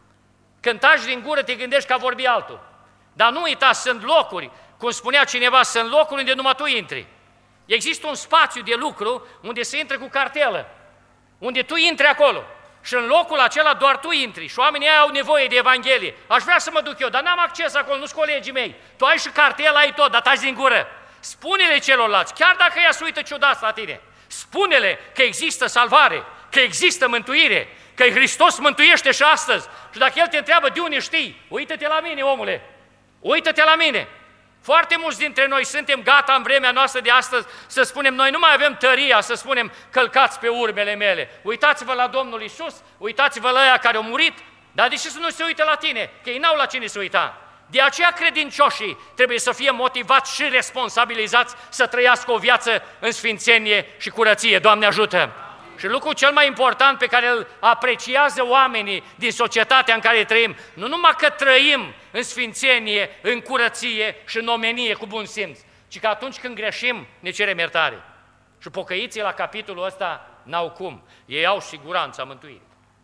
Când taci din gură, te gândești că a vorbi altul. Dar nu uitați, sunt locuri, cum spunea cineva, sunt locuri unde numai tu intri. Există un spațiu de lucru unde se intră cu cartelă, unde tu intri acolo. Și în locul acela doar tu intri și oamenii au nevoie de Evanghelie. Aș vrea să mă duc eu, dar n-am acces acolo, nu-s colegii mei. Tu ai și cartela, ai tot, dar taci din gură. Spune-le celorlalți, chiar dacă ea se uită ciudat la tine, spune-le că există salvare, că există mântuire, că Hristos mântuiește și astăzi. Și dacă El te întreabă de unde știi, uită-te la mine, omule, uită-te la mine. Foarte mulți dintre noi suntem gata în vremea noastră de astăzi să spunem, noi nu mai avem tăria să spunem, călcați pe urmele mele. Uitați-vă la Domnul Iisus, uitați-vă la ăia care au murit, dar de ce să nu se uite la tine? Că ei n-au la cine să uita. De aceea credincioșii trebuie să fie motivați și responsabilizați să trăiască o viață în sfințenie și curăție. Doamne ajută! Și lucrul cel mai important pe care îl apreciază oamenii din societatea în care trăim, nu numai că trăim în sfințenie, în curăție și în omenie cu bun simț, ci că atunci când greșim ne cerem iertare. Și pocăiții la capitolul ăsta n-au cum. Ei au siguranța mântuirii.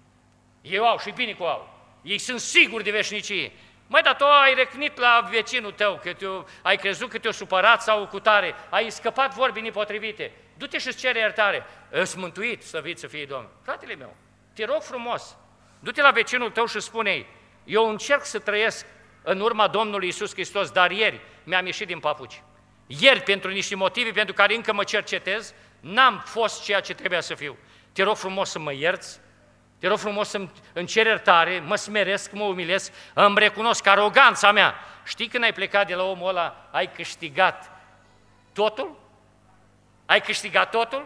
Ei au și bine cu au. Ei sunt siguri de veșnicie. Măi, dar tu ai recnit la vecinul tău, că te ai crezut că te-o supărat sau cu tare, ai scăpat vorbi nepotrivite. Du-te și-ți cere iertare. Ești mântuit, slăvit să fie Domnul. Fratele meu, te rog frumos, du-te la vecinul tău și spune-i, eu încerc să trăiesc în urma Domnului Iisus Hristos, dar ieri mi-am ieșit din papuci. Ieri, pentru niște motive pentru care încă mă cercetez, n-am fost ceea ce trebuia să fiu. Te rog frumos să mă ierți, te rog frumos să-mi cer iertare, mă smeresc, mă umilesc, îmi recunosc aroganța mea. Știi când ai plecat de la omul ăla, ai câștigat totul? Ai câștigat totul?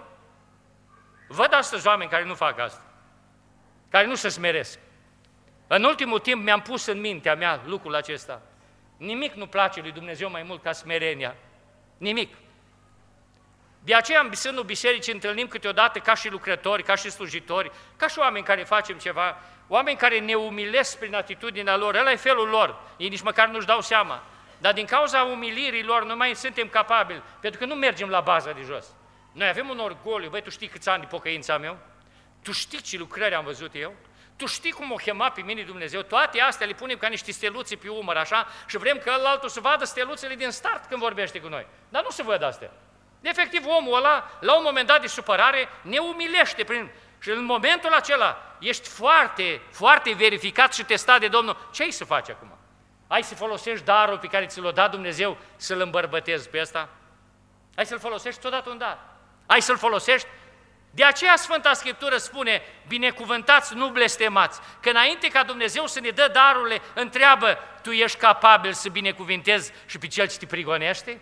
Văd astăzi oameni care nu fac asta, care nu se smeresc. În ultimul timp mi-am pus în mintea mea lucrul acesta. Nimic nu place lui Dumnezeu mai mult ca smerenia. Nimic. De aceea în sânul bisericii întâlnim câteodată ca și lucrători, ca și slujitori, ca și oameni care facem ceva, oameni care ne umilesc prin atitudinea lor, ăla e felul lor, ei nici măcar nu-și dau seama. Dar din cauza umilirii lor noi mai suntem capabili, pentru că nu mergem la baza de jos. Noi avem un orgoliu, băi, tu știi câți ani de pocăința meu? Tu știi ce lucrări am văzut eu? Tu știi cum o chema pe mine Dumnezeu? Toate astea le punem ca niște steluțe pe umăr, așa, și vrem că ălaltul să vadă steluțele din start când vorbește cu noi. Dar nu se văd astea. Efectiv, omul ăla, la un moment dat de supărare, ne umilește prin... Și în momentul acela ești foarte, foarte verificat și testat de Domnul. Ce ai să faci acum? Ai să folosești darul pe care ți l-a dat Dumnezeu să-l îmbărbătezi pe ăsta? Ai să-l folosești, ți-o dat un dar. Ai să-l folosești? De aceea Sfânta Scriptură spune, binecuvântați, nu blestemați, că înainte ca Dumnezeu să ne dă darurile, întreabă, tu ești capabil să binecuvintezi și pe cel ce te prigonește?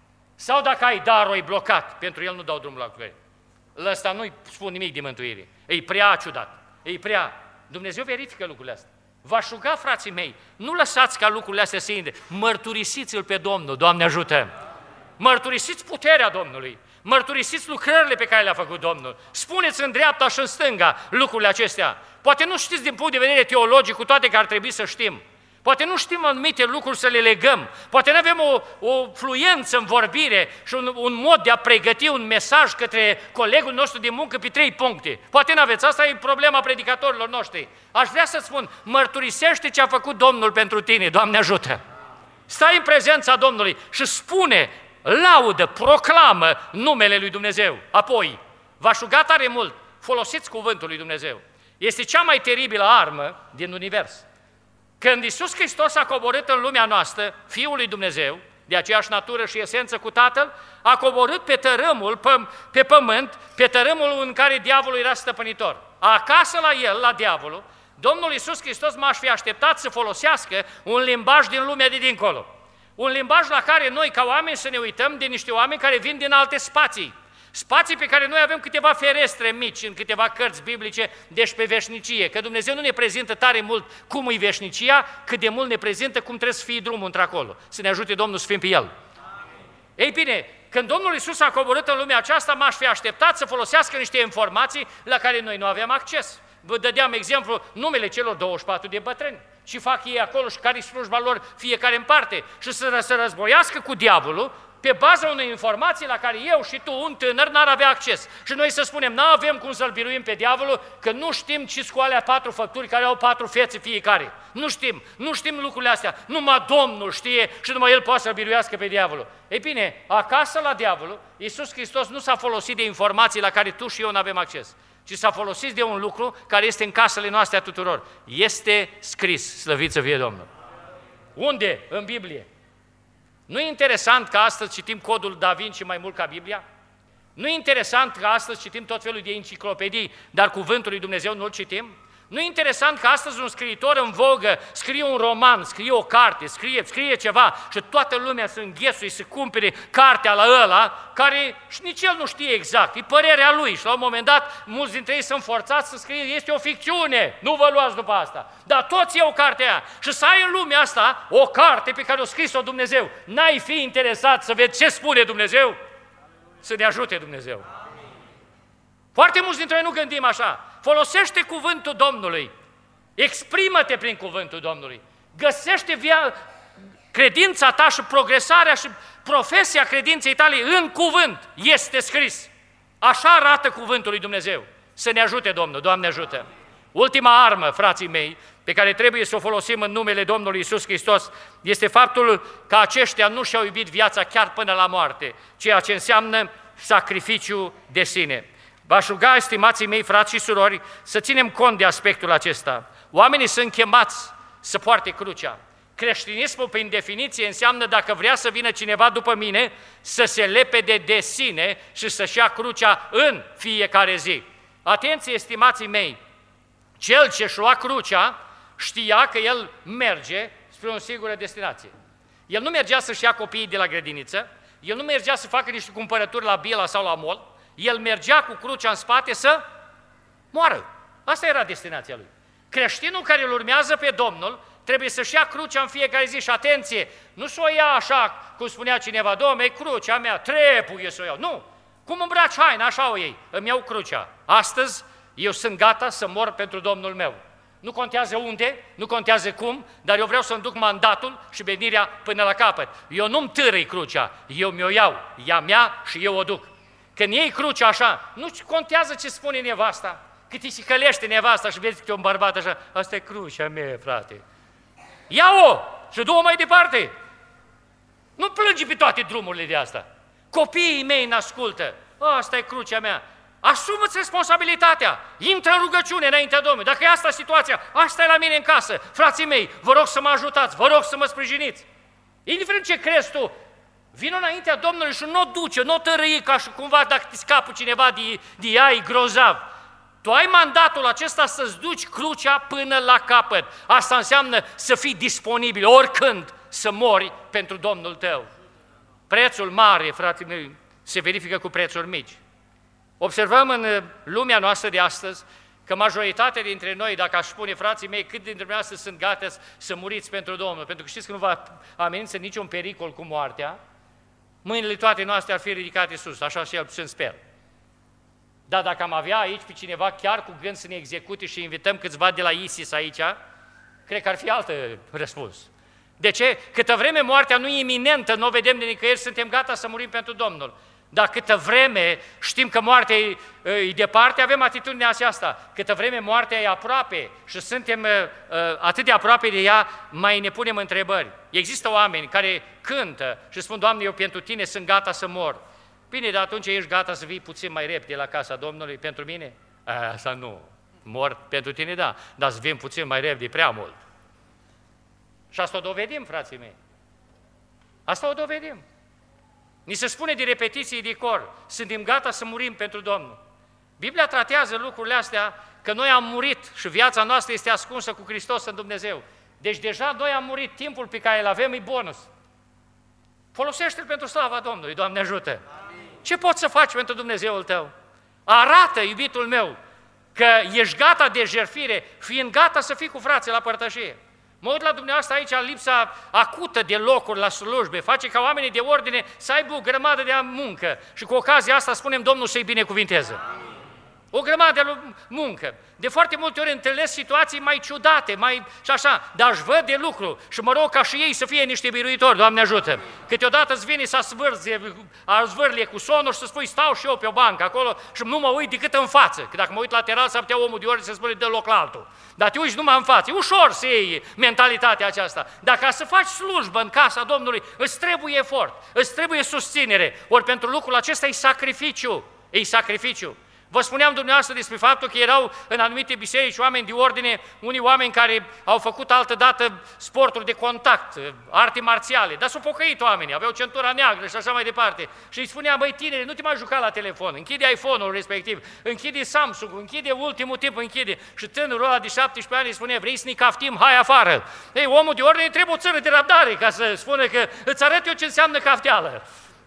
Sau dacă ai darul, e blocat, pentru el nu dau drumul la lucrări. La ăsta nu-i spun nimic de mântuire. E prea ciudat, e prea... Dumnezeu verifică lucrurile astea. V-aș ruga, frații mei, nu lăsați ca lucrurile astea să intre, mărturisiți-L pe Domnul, Doamne ajută! Mărturisiți puterea Domnului, mărturisiți lucrările pe care le-a făcut Domnul, spuneți în dreapta și în stânga lucrurile acestea. Poate nu știți din punct de vedere teologic cu toate că ar trebui să știm. Poate nu știm anumite lucruri să le legăm, poate nu avem o, o fluență în vorbire și un, un mod de a pregăti un mesaj către colegul nostru de muncă pe trei puncte. Poate nu aveți, asta e problema predicatorilor noștri. Aș vrea să spun, mărturisește ce a făcut Domnul pentru tine, Doamne ajută! Stai în prezența Domnului și spune, laudă, proclamă numele lui Dumnezeu. Apoi, v-aș ruga tare mult, folosiți cuvântul lui Dumnezeu. Este cea mai teribilă armă din univers. Când Iisus Hristos a coborât în lumea noastră, Fiul lui Dumnezeu, de aceeași natură și esență cu Tatăl, a coborât pe tărâmul, pe, pe pământ, pe tărâmul în care diavolul era stăpânitor. Acasă la el, la diavolul, Domnul Iisus Hristos m-aș fi așteptat să folosească un limbaj din lumea de dincolo. Un limbaj la care noi, ca oameni, să ne uităm de niște oameni care vin din alte spații. Spații pe care noi avem câteva ferestre mici în câteva cărți biblice, deci pe veșnicie, că Dumnezeu nu ne prezintă tare mult cum e veșnicia, cât de mult ne prezintă cum trebuie să fie drumul într-acolo. Să ne ajute Domnul să fim pe El. Amin. Ei bine, când Domnul Iisus a coborât în lumea aceasta, m-aș fi așteptat să folosească niște informații la care noi nu aveam acces. Vă dădeam exemplu numele celor douăzeci și patru de bătrâni. Ce fac ei acolo și care-i slujba lor fiecare în parte. Și să se războiască cu diavolul pe baza unei informații la care eu și tu, un tânăr, n-ar avea acces. Și noi să spunem, nu avem cum să-l biruim pe diavolul, că nu știm ce cu alea patru făpturi care au patru fețe fiecare. Nu știm, nu știm lucrurile astea. Numai Domnul știe și numai El poate să-l biruiască pe diavolul. Ei bine, acasă la diavolul, Iisus Hristos nu s-a folosit de informații la care tu și eu nu avem acces, ci s-a folosit de un lucru care este în casele noastre a tuturor. Este scris, slăvit să fie Domnul. Unde? În Biblie. Nu e interesant că astăzi citim Codul Da Vinci mai mult ca Biblia? Nu e interesant că astăzi citim tot felul de enciclopedii, dar cuvântul lui Dumnezeu nu-l citim? Nu e interesant că astăzi un scriitor în vogă scrie un roman, scrie o carte, scrie, scrie ceva și toată lumea să înghesuie, să cumpere cartea la ăla, care și nici el nu știe exact, e părerea lui și la un moment dat mulți dintre ei sunt forțați să scrie, este o ficțiune, nu vă luați după asta, dar toți iau cartea aia și să ai în lumea asta o carte pe care o scris-o Dumnezeu. N-ai fi interesat să vezi ce spune Dumnezeu? Să ne ajute Dumnezeu. Foarte mulți dintre noi nu gândim așa. Folosește cuvântul Domnului, exprimă-te prin cuvântul Domnului, găsește via, credința ta și progresarea și profesia credinței tale în cuvânt, este scris. Așa arată cuvântul lui Dumnezeu. Să ne ajute Domnul, Doamne ajută! Ultima armă, frații mei, pe care trebuie să o folosim în numele Domnului Iisus Hristos, este faptul că aceștia nu și-au iubit viața chiar până la moarte, ceea ce înseamnă sacrificiu de sine. V-aș ruga, estimații mei, frați și surori, să ținem cont de aspectul acesta. Oamenii sunt chemați să poarte crucea. Creștinismul, prin definiție, înseamnă, dacă vrea să vină cineva după mine, să se lepede de sine și să-și ia crucea în fiecare zi. Atenție, estimații mei, cel ce-și lua crucea știa că el merge spre o singură destinație. El nu mergea să-și ia copiii de la grădiniță, el nu mergea să facă niște cumpărături la Billa sau la mall, el mergea cu crucea în spate să moară. Asta era destinația lui. Creștinul care îl urmează pe Domnul trebuie să-și ia crucea în fiecare zi și atenție, nu să o ia așa, cum spunea cineva, Dom'le, e crucea mea, trebuie să o iau. Nu, cum îmbraci haina, așa o iei, îmi iau crucea. Astăzi eu sunt gata să mor pentru Domnul meu. Nu contează unde, nu contează cum, dar eu vreau să-mi duc mandatul și venirea până la capăt. Eu nu-mi târâi crucea, eu mi-o iau, ea mea și eu o duc. Când iei crucea așa, nu contează ce spune nevasta, Cât îi sicălește nevasta și vezi câte un bărbat așa, asta e crucea mea, frate. Ia-o și du-o mai departe. Nu plângi pe toate drumurile de asta. Copiii mei n-ascultă. Asta e crucea mea. Asumă-ți responsabilitatea. Intră în rugăciune înaintea Domnului. Dacă e asta situația, asta e la mine în casă. Frații mei, vă rog să mă ajutați, vă rog să mă sprijiniți. Indiferent ce crezi tu, vină înaintea Domnului și nu o duce, nu o tărâi ca și cumva dacă te scapă cineva de, de ea, e grozav. Tu ai mandatul acesta să-ți duci crucea până la capăt. Asta înseamnă să fii disponibil oricând să mori pentru Domnul tău. Prețul mare, frații mei, se verifică cu prețuri mici. Observăm în lumea noastră de astăzi că majoritatea dintre noi, dacă aș spune, frații mei, cât dintre dumneavoastră sunt gata să muriți pentru Domnul, pentru că știți că nu vă amenință niciun pericol cu moartea, mâinile toate noastre ar fi ridicate sus, așa și el puțin sper. Dar dacă am avea aici pe cineva chiar cu gând să ne execute și invităm câțiva de la ISIS aici, cred că ar fi altă răspuns. De ce? Câtă vreme moartea nu e iminentă, nu o vedem de nicăieri, suntem gata să murim pentru Domnul. Dar câtă vreme știm că moartea e, e departe, avem atitudinea asta. Câtă vreme moartea e aproape și suntem uh, atât de aproape de ea, mai ne punem întrebări. Există oameni care cântă și spun, Doamne, eu pentru Tine sunt gata să mor. Bine, dar atunci ești gata să vii puțin mai repede la casa Domnului pentru mine? Asta nu. Mor pentru Tine, da, dar să vin puțin mai repede, prea mult. Și asta o dovedim, frații mei. Asta o dovedim. Ni se spune de repetiții de cor, suntem gata să murim pentru Domnul. Biblia tratează lucrurile astea că noi am murit și viața noastră este ascunsă cu Hristos în Dumnezeu. Deci deja noi am murit, timpul pe care îl avem e bonus. Folosește-l pentru slava Domnului, Doamne ajută! Amin. Ce poți să faci pentru Dumnezeul tău? Arată, iubitul meu, că ești gata de jertfire, fiind gata să fii cu frații la părtășie. Mă uit la dumneavoastră aici, lipsa acută de locuri la slujbe, face ca oamenii de ordine să aibă o grămadă de muncă. Și cu ocazia asta spunem Domnul să-i binecuvinteze. O grămadă de muncă. De foarte multe ori întâlnesc situații mai ciudate, mai și așa, dar își văd de lucru și mă rog ca și ei să fie niște biruitori, Doamne ajută. Câteodată îți vine să zvârlie cu sonul și să spui stau și eu pe o bancă acolo și nu mă uit decât în față. Că dacă mă uit lateral s-ar putea omul de ordine să spune dă loc la altul. Dar te uiți numai în față. E ușor să iei mentalitatea aceasta. Dar ca să faci slujbă în casa Domnului, îți trebuie efort, îți trebuie susținere. Ori pentru lucrul acesta e sacrificiu. E sacrificiu. Vă spuneam dumneavoastră despre faptul că erau în anumite biserici oameni de ordine, unii oameni care au făcut altădată sporturi de contact, arte marțiale, dar s-au pocăit oamenii, aveau centura neagră și așa mai departe. Și îi spunea, băi tineri, nu te mai juca la telefon, închide iPhone-ul respectiv, închide Samsung, închide ultimul tip, închide. Și tânărul ăla de șaptesprezece ani îi spunea, vrei să ne caftim, hai afară. Ei, omul de ordine trebuie o țără de răbdare ca să spună că îți arăt eu ce înseamnă cafteală.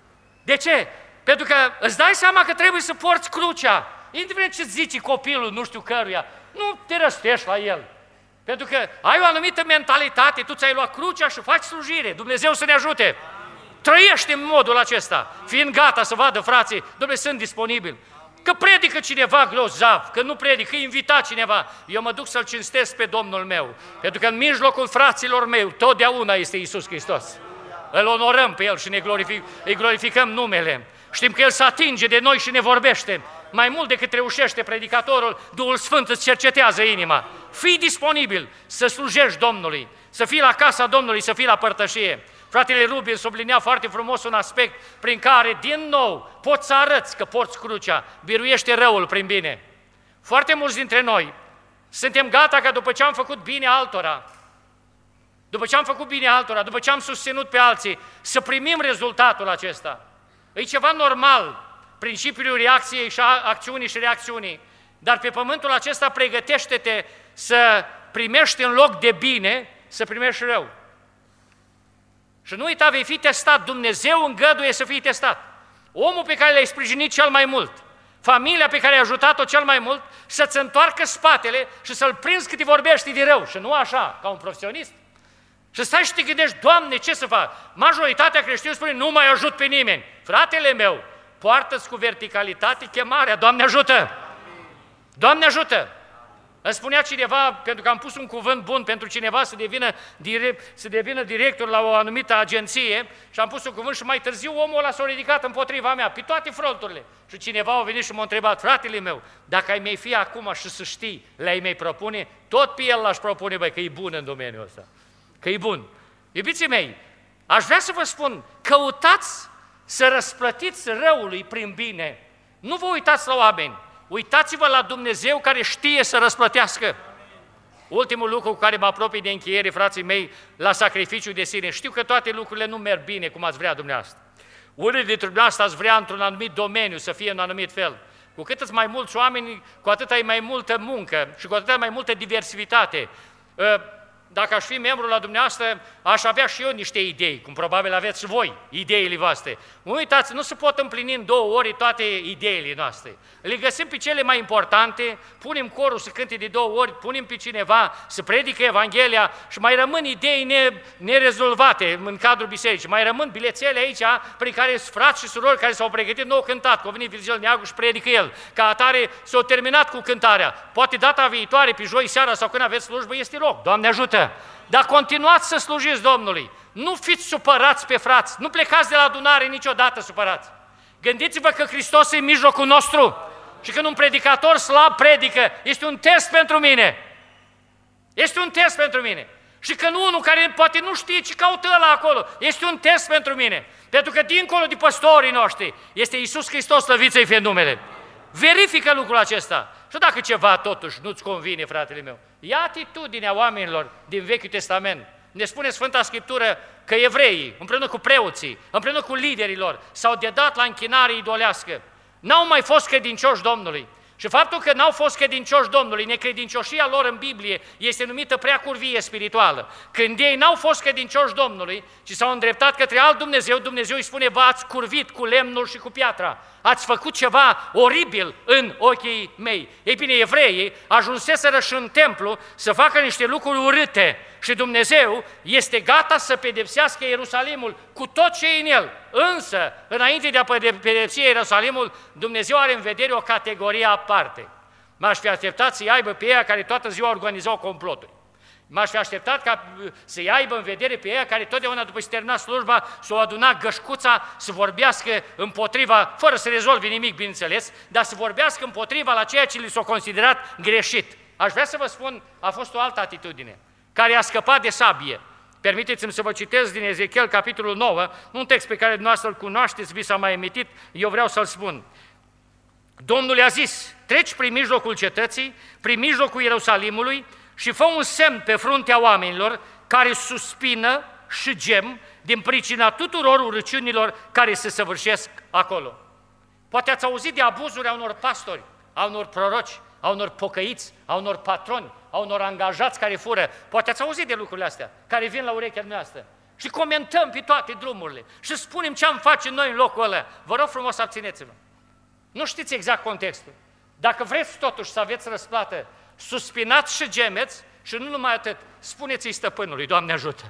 De ce? Pentru că îți dai seama că trebuie să porți crucea, indiferent ce zici copilul nu știu căruia, nu te răstești la el. Pentru că ai o anumită mentalitate, tu ți-ai luat crucea și faci slujire, Dumnezeu să ne ajute. Amin. Trăiește în modul acesta, fiind gata să vadă frații, Dom'le, sunt disponibil. Că predică cineva grozav, că nu predică, invita cineva, eu mă duc să-L cinstesc pe Domnul meu, pentru că în mijlocul fraților mei totdeauna este Iisus Hristos. Îl onorăm pe El și ne glorific, îi glorificăm numele. Știm că El se atinge de noi și ne vorbește. Mai mult decât reușește predicatorul, Duhul Sfânt îți cercetează inima. Fii disponibil să slujești Domnului, să fii la casa Domnului, să fii la părtășie. Fratele Rubin sublinea foarte frumos un aspect prin care, din nou, poți să arăți că porți crucea, biruiește răul prin bine. Foarte mulți dintre noi suntem gata ca după ce am făcut bine altora, după ce am făcut bine altora, după ce am susținut pe alții, să primim rezultatul acesta. E ceva normal, principiul reacției și acțiunii și reacțiunii, dar pe pământul acesta pregătește-te să primești în loc de bine, să primești rău. Și nu uita, vei fi testat, Dumnezeu îngăduie să fii testat. Omul pe care l-ai sprijinit cel mai mult, familia pe care ai ajutat-o cel mai mult, să-ți întoarcă spatele și să-l prinzi cât îi vorbești de rău și nu așa, ca un profesionist. Și stai și te gândești, Doamne, ce să fac? Majoritatea creștinilor spune, nu mai ajut pe nimeni. Fratele meu, poartă-ți cu verticalitate chemarea, Doamne ajută! Doamne ajută! Îmi spunea cineva, pentru că am pus un cuvânt bun pentru cineva să devină, direct, să devină director la o anumită agenție și am pus un cuvânt și mai târziu omul ăla s-a ridicat împotriva mea, pe toate fronturile. Și cineva a venit și m-a întrebat, fratele meu, dacă ai mei fi acum și să știi, le-ai mei propune, tot pe el l-aș propune, băi, că e bun în domeniul ăsta, că e bun. Iubiții mei, aș vrea să vă spun, căutați să răsplătiți răului prin bine. Nu vă uitați la oameni, uitați-vă la Dumnezeu care știe să răsplătească. Ultimul lucru cu care mă apropii de încheiere, frații mei, la sacrificiul de sine. Știu că toate lucrurile nu merg bine cum ați vrea dumneavoastră. Unii dintre dumneavoastră ați vrea într-un anumit domeniu să fie în un anumit fel. Cu cât sunt mai mulți oameni, cu atât ai mai multă muncă și cu atât ai mai multă diversitate. Dacă aș fi membru la dumneavoastră, aș avea și eu niște idei, cum probabil aveți și voi, ideile voastre. Uitați, nu se pot împlini în două ori toate ideile noastre. Le găsim pe cele mai importante, punem corul să cânte de două ori, punem pe cineva să predică Evanghelia și mai rămân idei nerezolvate în cadrul bisericii. Mai rămân bilețele aici prin care sunt frați și surori care s-au pregătit nou cântat, că a venit Virgil Neagu și predică el. Ca atare s-au terminat cu cântarea. Poate data viitoare, pe joi seara sau când aveți slujbă, este loc. Doamne ajută! Dar continuați să slujiți Domnului. Nu fiți supărați pe frați. Nu plecați de la adunare niciodată supărați. Gândiți-vă că Hristos e în mijlocul nostru și când un predicator slab predică, este un test pentru mine. Este un test pentru mine. Și când unul care poate nu știe ce caută ăla acolo, este un test pentru mine. Pentru că dincolo de păstorii noștri este Iisus Hristos, slăvit să-i fie numele. Verifică lucrul acesta. Și dacă ceva totuși nu-ți convine, fratele meu, ia atitudinea oamenilor din Vechiul Testament. Ne spune Sfânta Scriptură că evreii, împreună cu preoții, împreună cu liderii lor, s-au dedat la închinare idolească. N-au mai fost credincioși Domnului. Și faptul că n-au fost credincioși Domnului, necredincioșia lor în Biblie este numită prea curvie spirituală. Când ei n-au fost credincioși Domnului, ci s-au îndreptat către alt Dumnezeu, Dumnezeu îi spune, v-ați curvit cu lemnul și cu piatra. Ați făcut ceva oribil în ochii mei. Ei bine, evreii ajunseseră și în templu să facă niște lucruri urâte și Dumnezeu este gata să pedepsească Ierusalimul cu tot ce e în el. Însă, înainte de a pedepsi Ierusalimul, Dumnezeu are în vedere o categorie aparte. M-aș fi așteptat să-i aibă pe ea care toată ziua organizau comploturi. M-aș fi așteptat ca să-i aibă în vedere pe ea care totdeauna după ce termina slujba s-o aduna gășcuța să vorbească împotriva, fără să rezolve nimic, bineînțeles, dar să vorbească împotriva la ceea ce li s-a considerat greșit. Aș vrea să vă spun, a fost o altă atitudine, care a scăpat de sabie. Permiteți-mi să vă citesc din Ezechiel, capitolul nouă, un text pe care dumneavoastră îl cunoașteți, vi s-a mai emitit, eu vreau să-l spun. Domnul i-a zis, treci prin mijlocul cetății, prin mijlocul Ierusalimului, și fă un semn pe fruntea oamenilor care suspină și gem din pricina tuturor urăciunilor care se săvârșesc acolo. Poate ați auzit de abuzuri a unor pastori, a unor proroci, a unor pocăiți, a unor patroni, a unor angajați care fură. Poate ați auzit de lucrurile astea, care vin la urechea noastră. Și comentăm pe toate drumurile și spunem ce am face noi în locul ăla. Vă rog frumos, abțineți-vă. Nu știți exact contextul. Dacă vreți totuși să aveți răsplată, suspinați și gemeți și nu numai atât, spuneți-i stăpânului, Doamne ajută!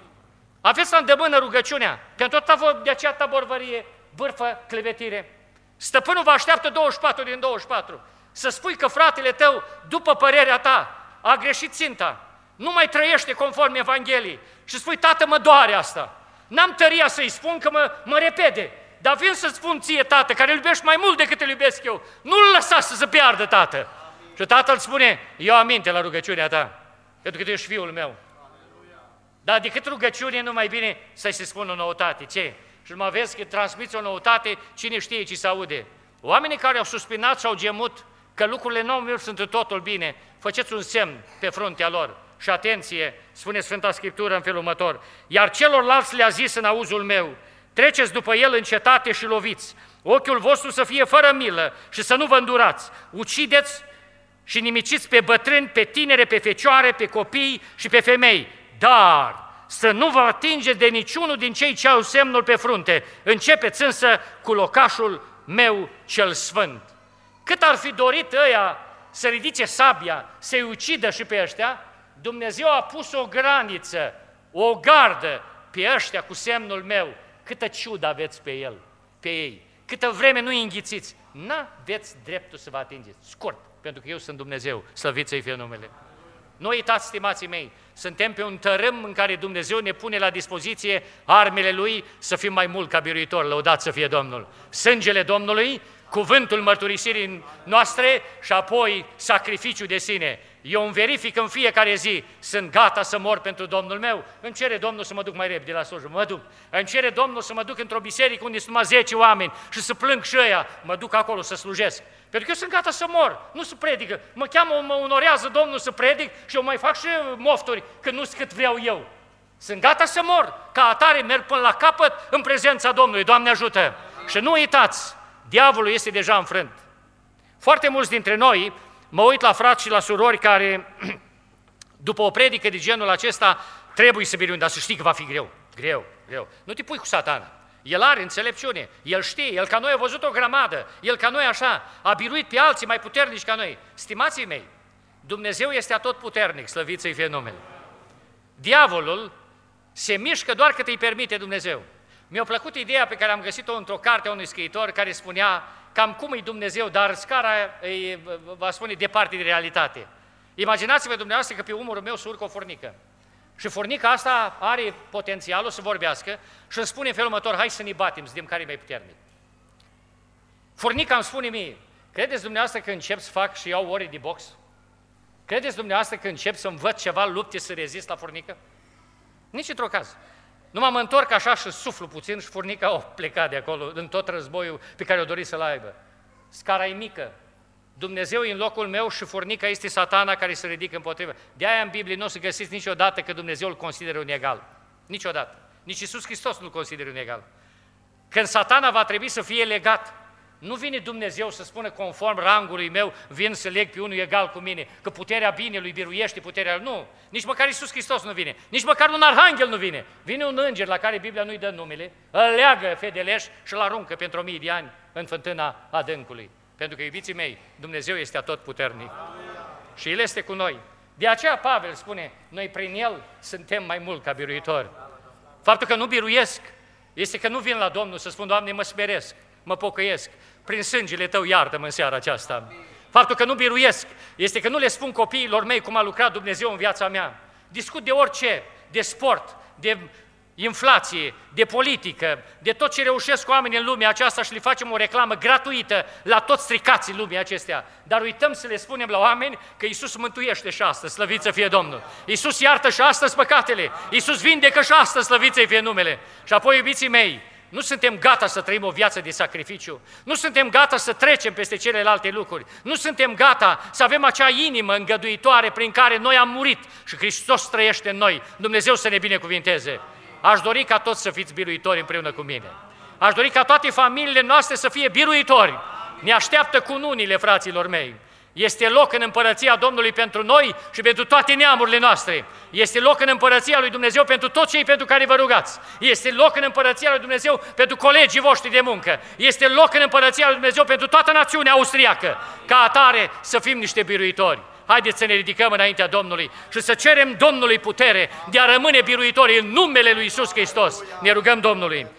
Aveți la îndemână rugăciunea, pentru tot de aceea taborvărie, bârfă, clevetire. Stăpânul vă așteaptă douăzeci și patru din douăzeci și patru. Să spui că fratele tău, după părerea ta, a greșit ținta, nu mai trăiește conform Evangheliei și spui, tată, mă doare asta. N-am tăria să-i spun că mă, mă repede, dar vin să-ți spun ție, tată, care îl iubești mai mult decât îl iubesc eu, nu-l lăsa să se piardă, tată. Și tatăl spune, eu aminte la rugăciunea ta, pentru că tu ești fiul meu. Dar decât rugăciune, nu mai bine să-i se spună o noutate. Ce? Și mă vezi că transmiți o noutate, cine știe ce se aude. Oamenii care au suspinat și au gemut că lucrurile nu sunt totul bine, faceți un semn pe fruntea lor. Și atenție, spune Sfânta Scriptură în felul următor, iar celorlalți le-a zis în auzul meu, treceți după el în cetate și loviți, ochiul vostru să fie fără milă și să nu vă îndurați, ucideți și nimiciți pe bătrâni, pe tinere, pe fecioare, pe copii și pe femei, dar să nu vă atingeți de niciunul din cei ce au semnul pe frunte, începeți însă cu locașul meu cel sfânt. Cât ar fi dorit ăia să ridice sabia, să-i ucidă și pe ăștia, Dumnezeu a pus o graniță, o gardă pe ăștia cu semnul meu. Câtă ciudă aveți pe el, pe ei, câtă vreme nu-i înghițiți, n-aveți dreptul să vă atingeți. Scurt. pentru că eu sunt Dumnezeu, slăvit să-i fie numele. Nu uitați, stimații mei, suntem pe un tărâm în care Dumnezeu ne pune la dispoziție armele Lui să fim mai mult ca biruitori, lăudați să fie Domnul. Sângele Domnului, cuvântul mărturisirii noastre și apoi sacrificiul de sine. Eu îmi verific în fiecare zi, sunt gata să mor pentru Domnul meu. Îmi cere Domnul să mă duc mai repede la slujbă, mă duc. Îmi cere Domnul să mă duc într-o biserică unde sunt numai zece oameni și să plâng și ăia, mă duc acolo să slujesc. Pentru că eu sunt gata să mor, nu să predică. Mă cheamă, mă onorează Domnul să predic și eu mai fac și mofturi, că nu cât vreau eu. Sunt gata să mor, ca atare merg până la capăt în prezența Domnului. Doamne ajută! Și nu uitați, diavolul este deja înfrânt. Foarte mulți dintre noi, mă uit la frați și la surori care, după o predică de genul acesta, trebuie să biruim, dar să știi că va fi greu, greu, greu. Nu te pui cu Satana. El are înțelepciune, el știe, el ca noi a văzut o grămadă, el ca noi așa, a biruit pe alții mai puternici ca noi. Stimații mei, Dumnezeu este atotputernic, slăvit să-i fie numele. Diavolul se mișcă doar cât îi permite Dumnezeu. Mi-a plăcut ideea pe care am găsit-o într-o carte a unui scriitor care spunea cam cum e Dumnezeu, dar scara îi va spune departe de realitate. Imaginați-vă dumneavoastră că pe umărul meu se urcă o furnică. Și furnica asta are potențialul să vorbească și îmi spune în felul următor, hai să ne batem, să vedem care e mai puternic. Furnica îmi spune mie, credeți dumneavoastră că încep să fac și iau ore de box? Credeți dumneavoastră că încep să învăț ceva lupte să rezist la furnică? Nici într-o caz. Numai mă întorc așa și suflu puțin și furnica o plecat de acolo în tot războiul pe care o dori să-l aibă. Scara e mică. Dumnezeu e în locul meu și furnica este Satana care se ridică împotrivă. De-aia în Biblie nu o să găsiți niciodată că Dumnezeu îl consideră un egal. Niciodată. Nici Iisus Hristos nu-l consideră un egal. Când Satana va trebui să fie legat, nu vine Dumnezeu să spună conform rangului meu, vin să leg pe unul egal cu mine, că puterea binelui biruiește puterea... Nu, nici măcar Iisus Hristos nu vine, nici măcar un arhanghel nu vine. Vine un înger la care Biblia nu-i dă numele, îl leagă fedeleș și îl aruncă pentru o mie de ani în fântâna adâncului. Pentru că, iubiții mei, Dumnezeu este atotputernic. Și El este cu noi. De aceea Pavel spune, noi prin El suntem mai mult ca biruitori. Faptul că nu biruiesc este că nu vin la Domnul să spun, Doamne, mă smeresc, mă pocăiesc, prin sângele Tău iartă-mă în seara aceasta. Faptul că nu biruiesc este că nu le spun copiilor mei cum a lucrat Dumnezeu în viața mea. Discut de orice, de sport, de inflație, de politică, de tot ce reușesc oamenii în lumea aceasta și le facem o reclamă gratuită la toți stricații lumii acestea. Dar uităm să le spunem la oameni că Iisus mântuiește și astăzi, slăvit să fie Domnul. Iisus iartă și astăzi păcatele. Iisus vindecă și astăzi, slăvit să fie numele. Și apoi, iubiții mei, nu suntem gata să trăim o viață de sacrificiu, nu suntem gata să trecem peste celelalte lucruri, nu suntem gata să avem acea inimă îngăduitoare prin care noi am murit și Hristos trăiește în noi. Dumnezeu să ne binecuvinteze. Aș dori ca toți să fiți biruitori împreună cu mine. Aș dori ca toate familiile noastre să fie biruitori. Ne așteaptă cununile, fraților mei. Este loc în împărăția Domnului pentru noi și pentru toate neamurile noastre. Este loc în împărăția lui Dumnezeu pentru toți cei pentru care vă rugați. Este loc în împărăția lui Dumnezeu pentru colegii voștri de muncă. Este loc în împărăția lui Dumnezeu pentru toată națiunea austriacă. Ca atare să fim niște biruitori. Haideți să ne ridicăm înaintea Domnului și să cerem Domnului putere de a rămâne biruitori în numele lui Iisus Hristos. Ne rugăm Domnului.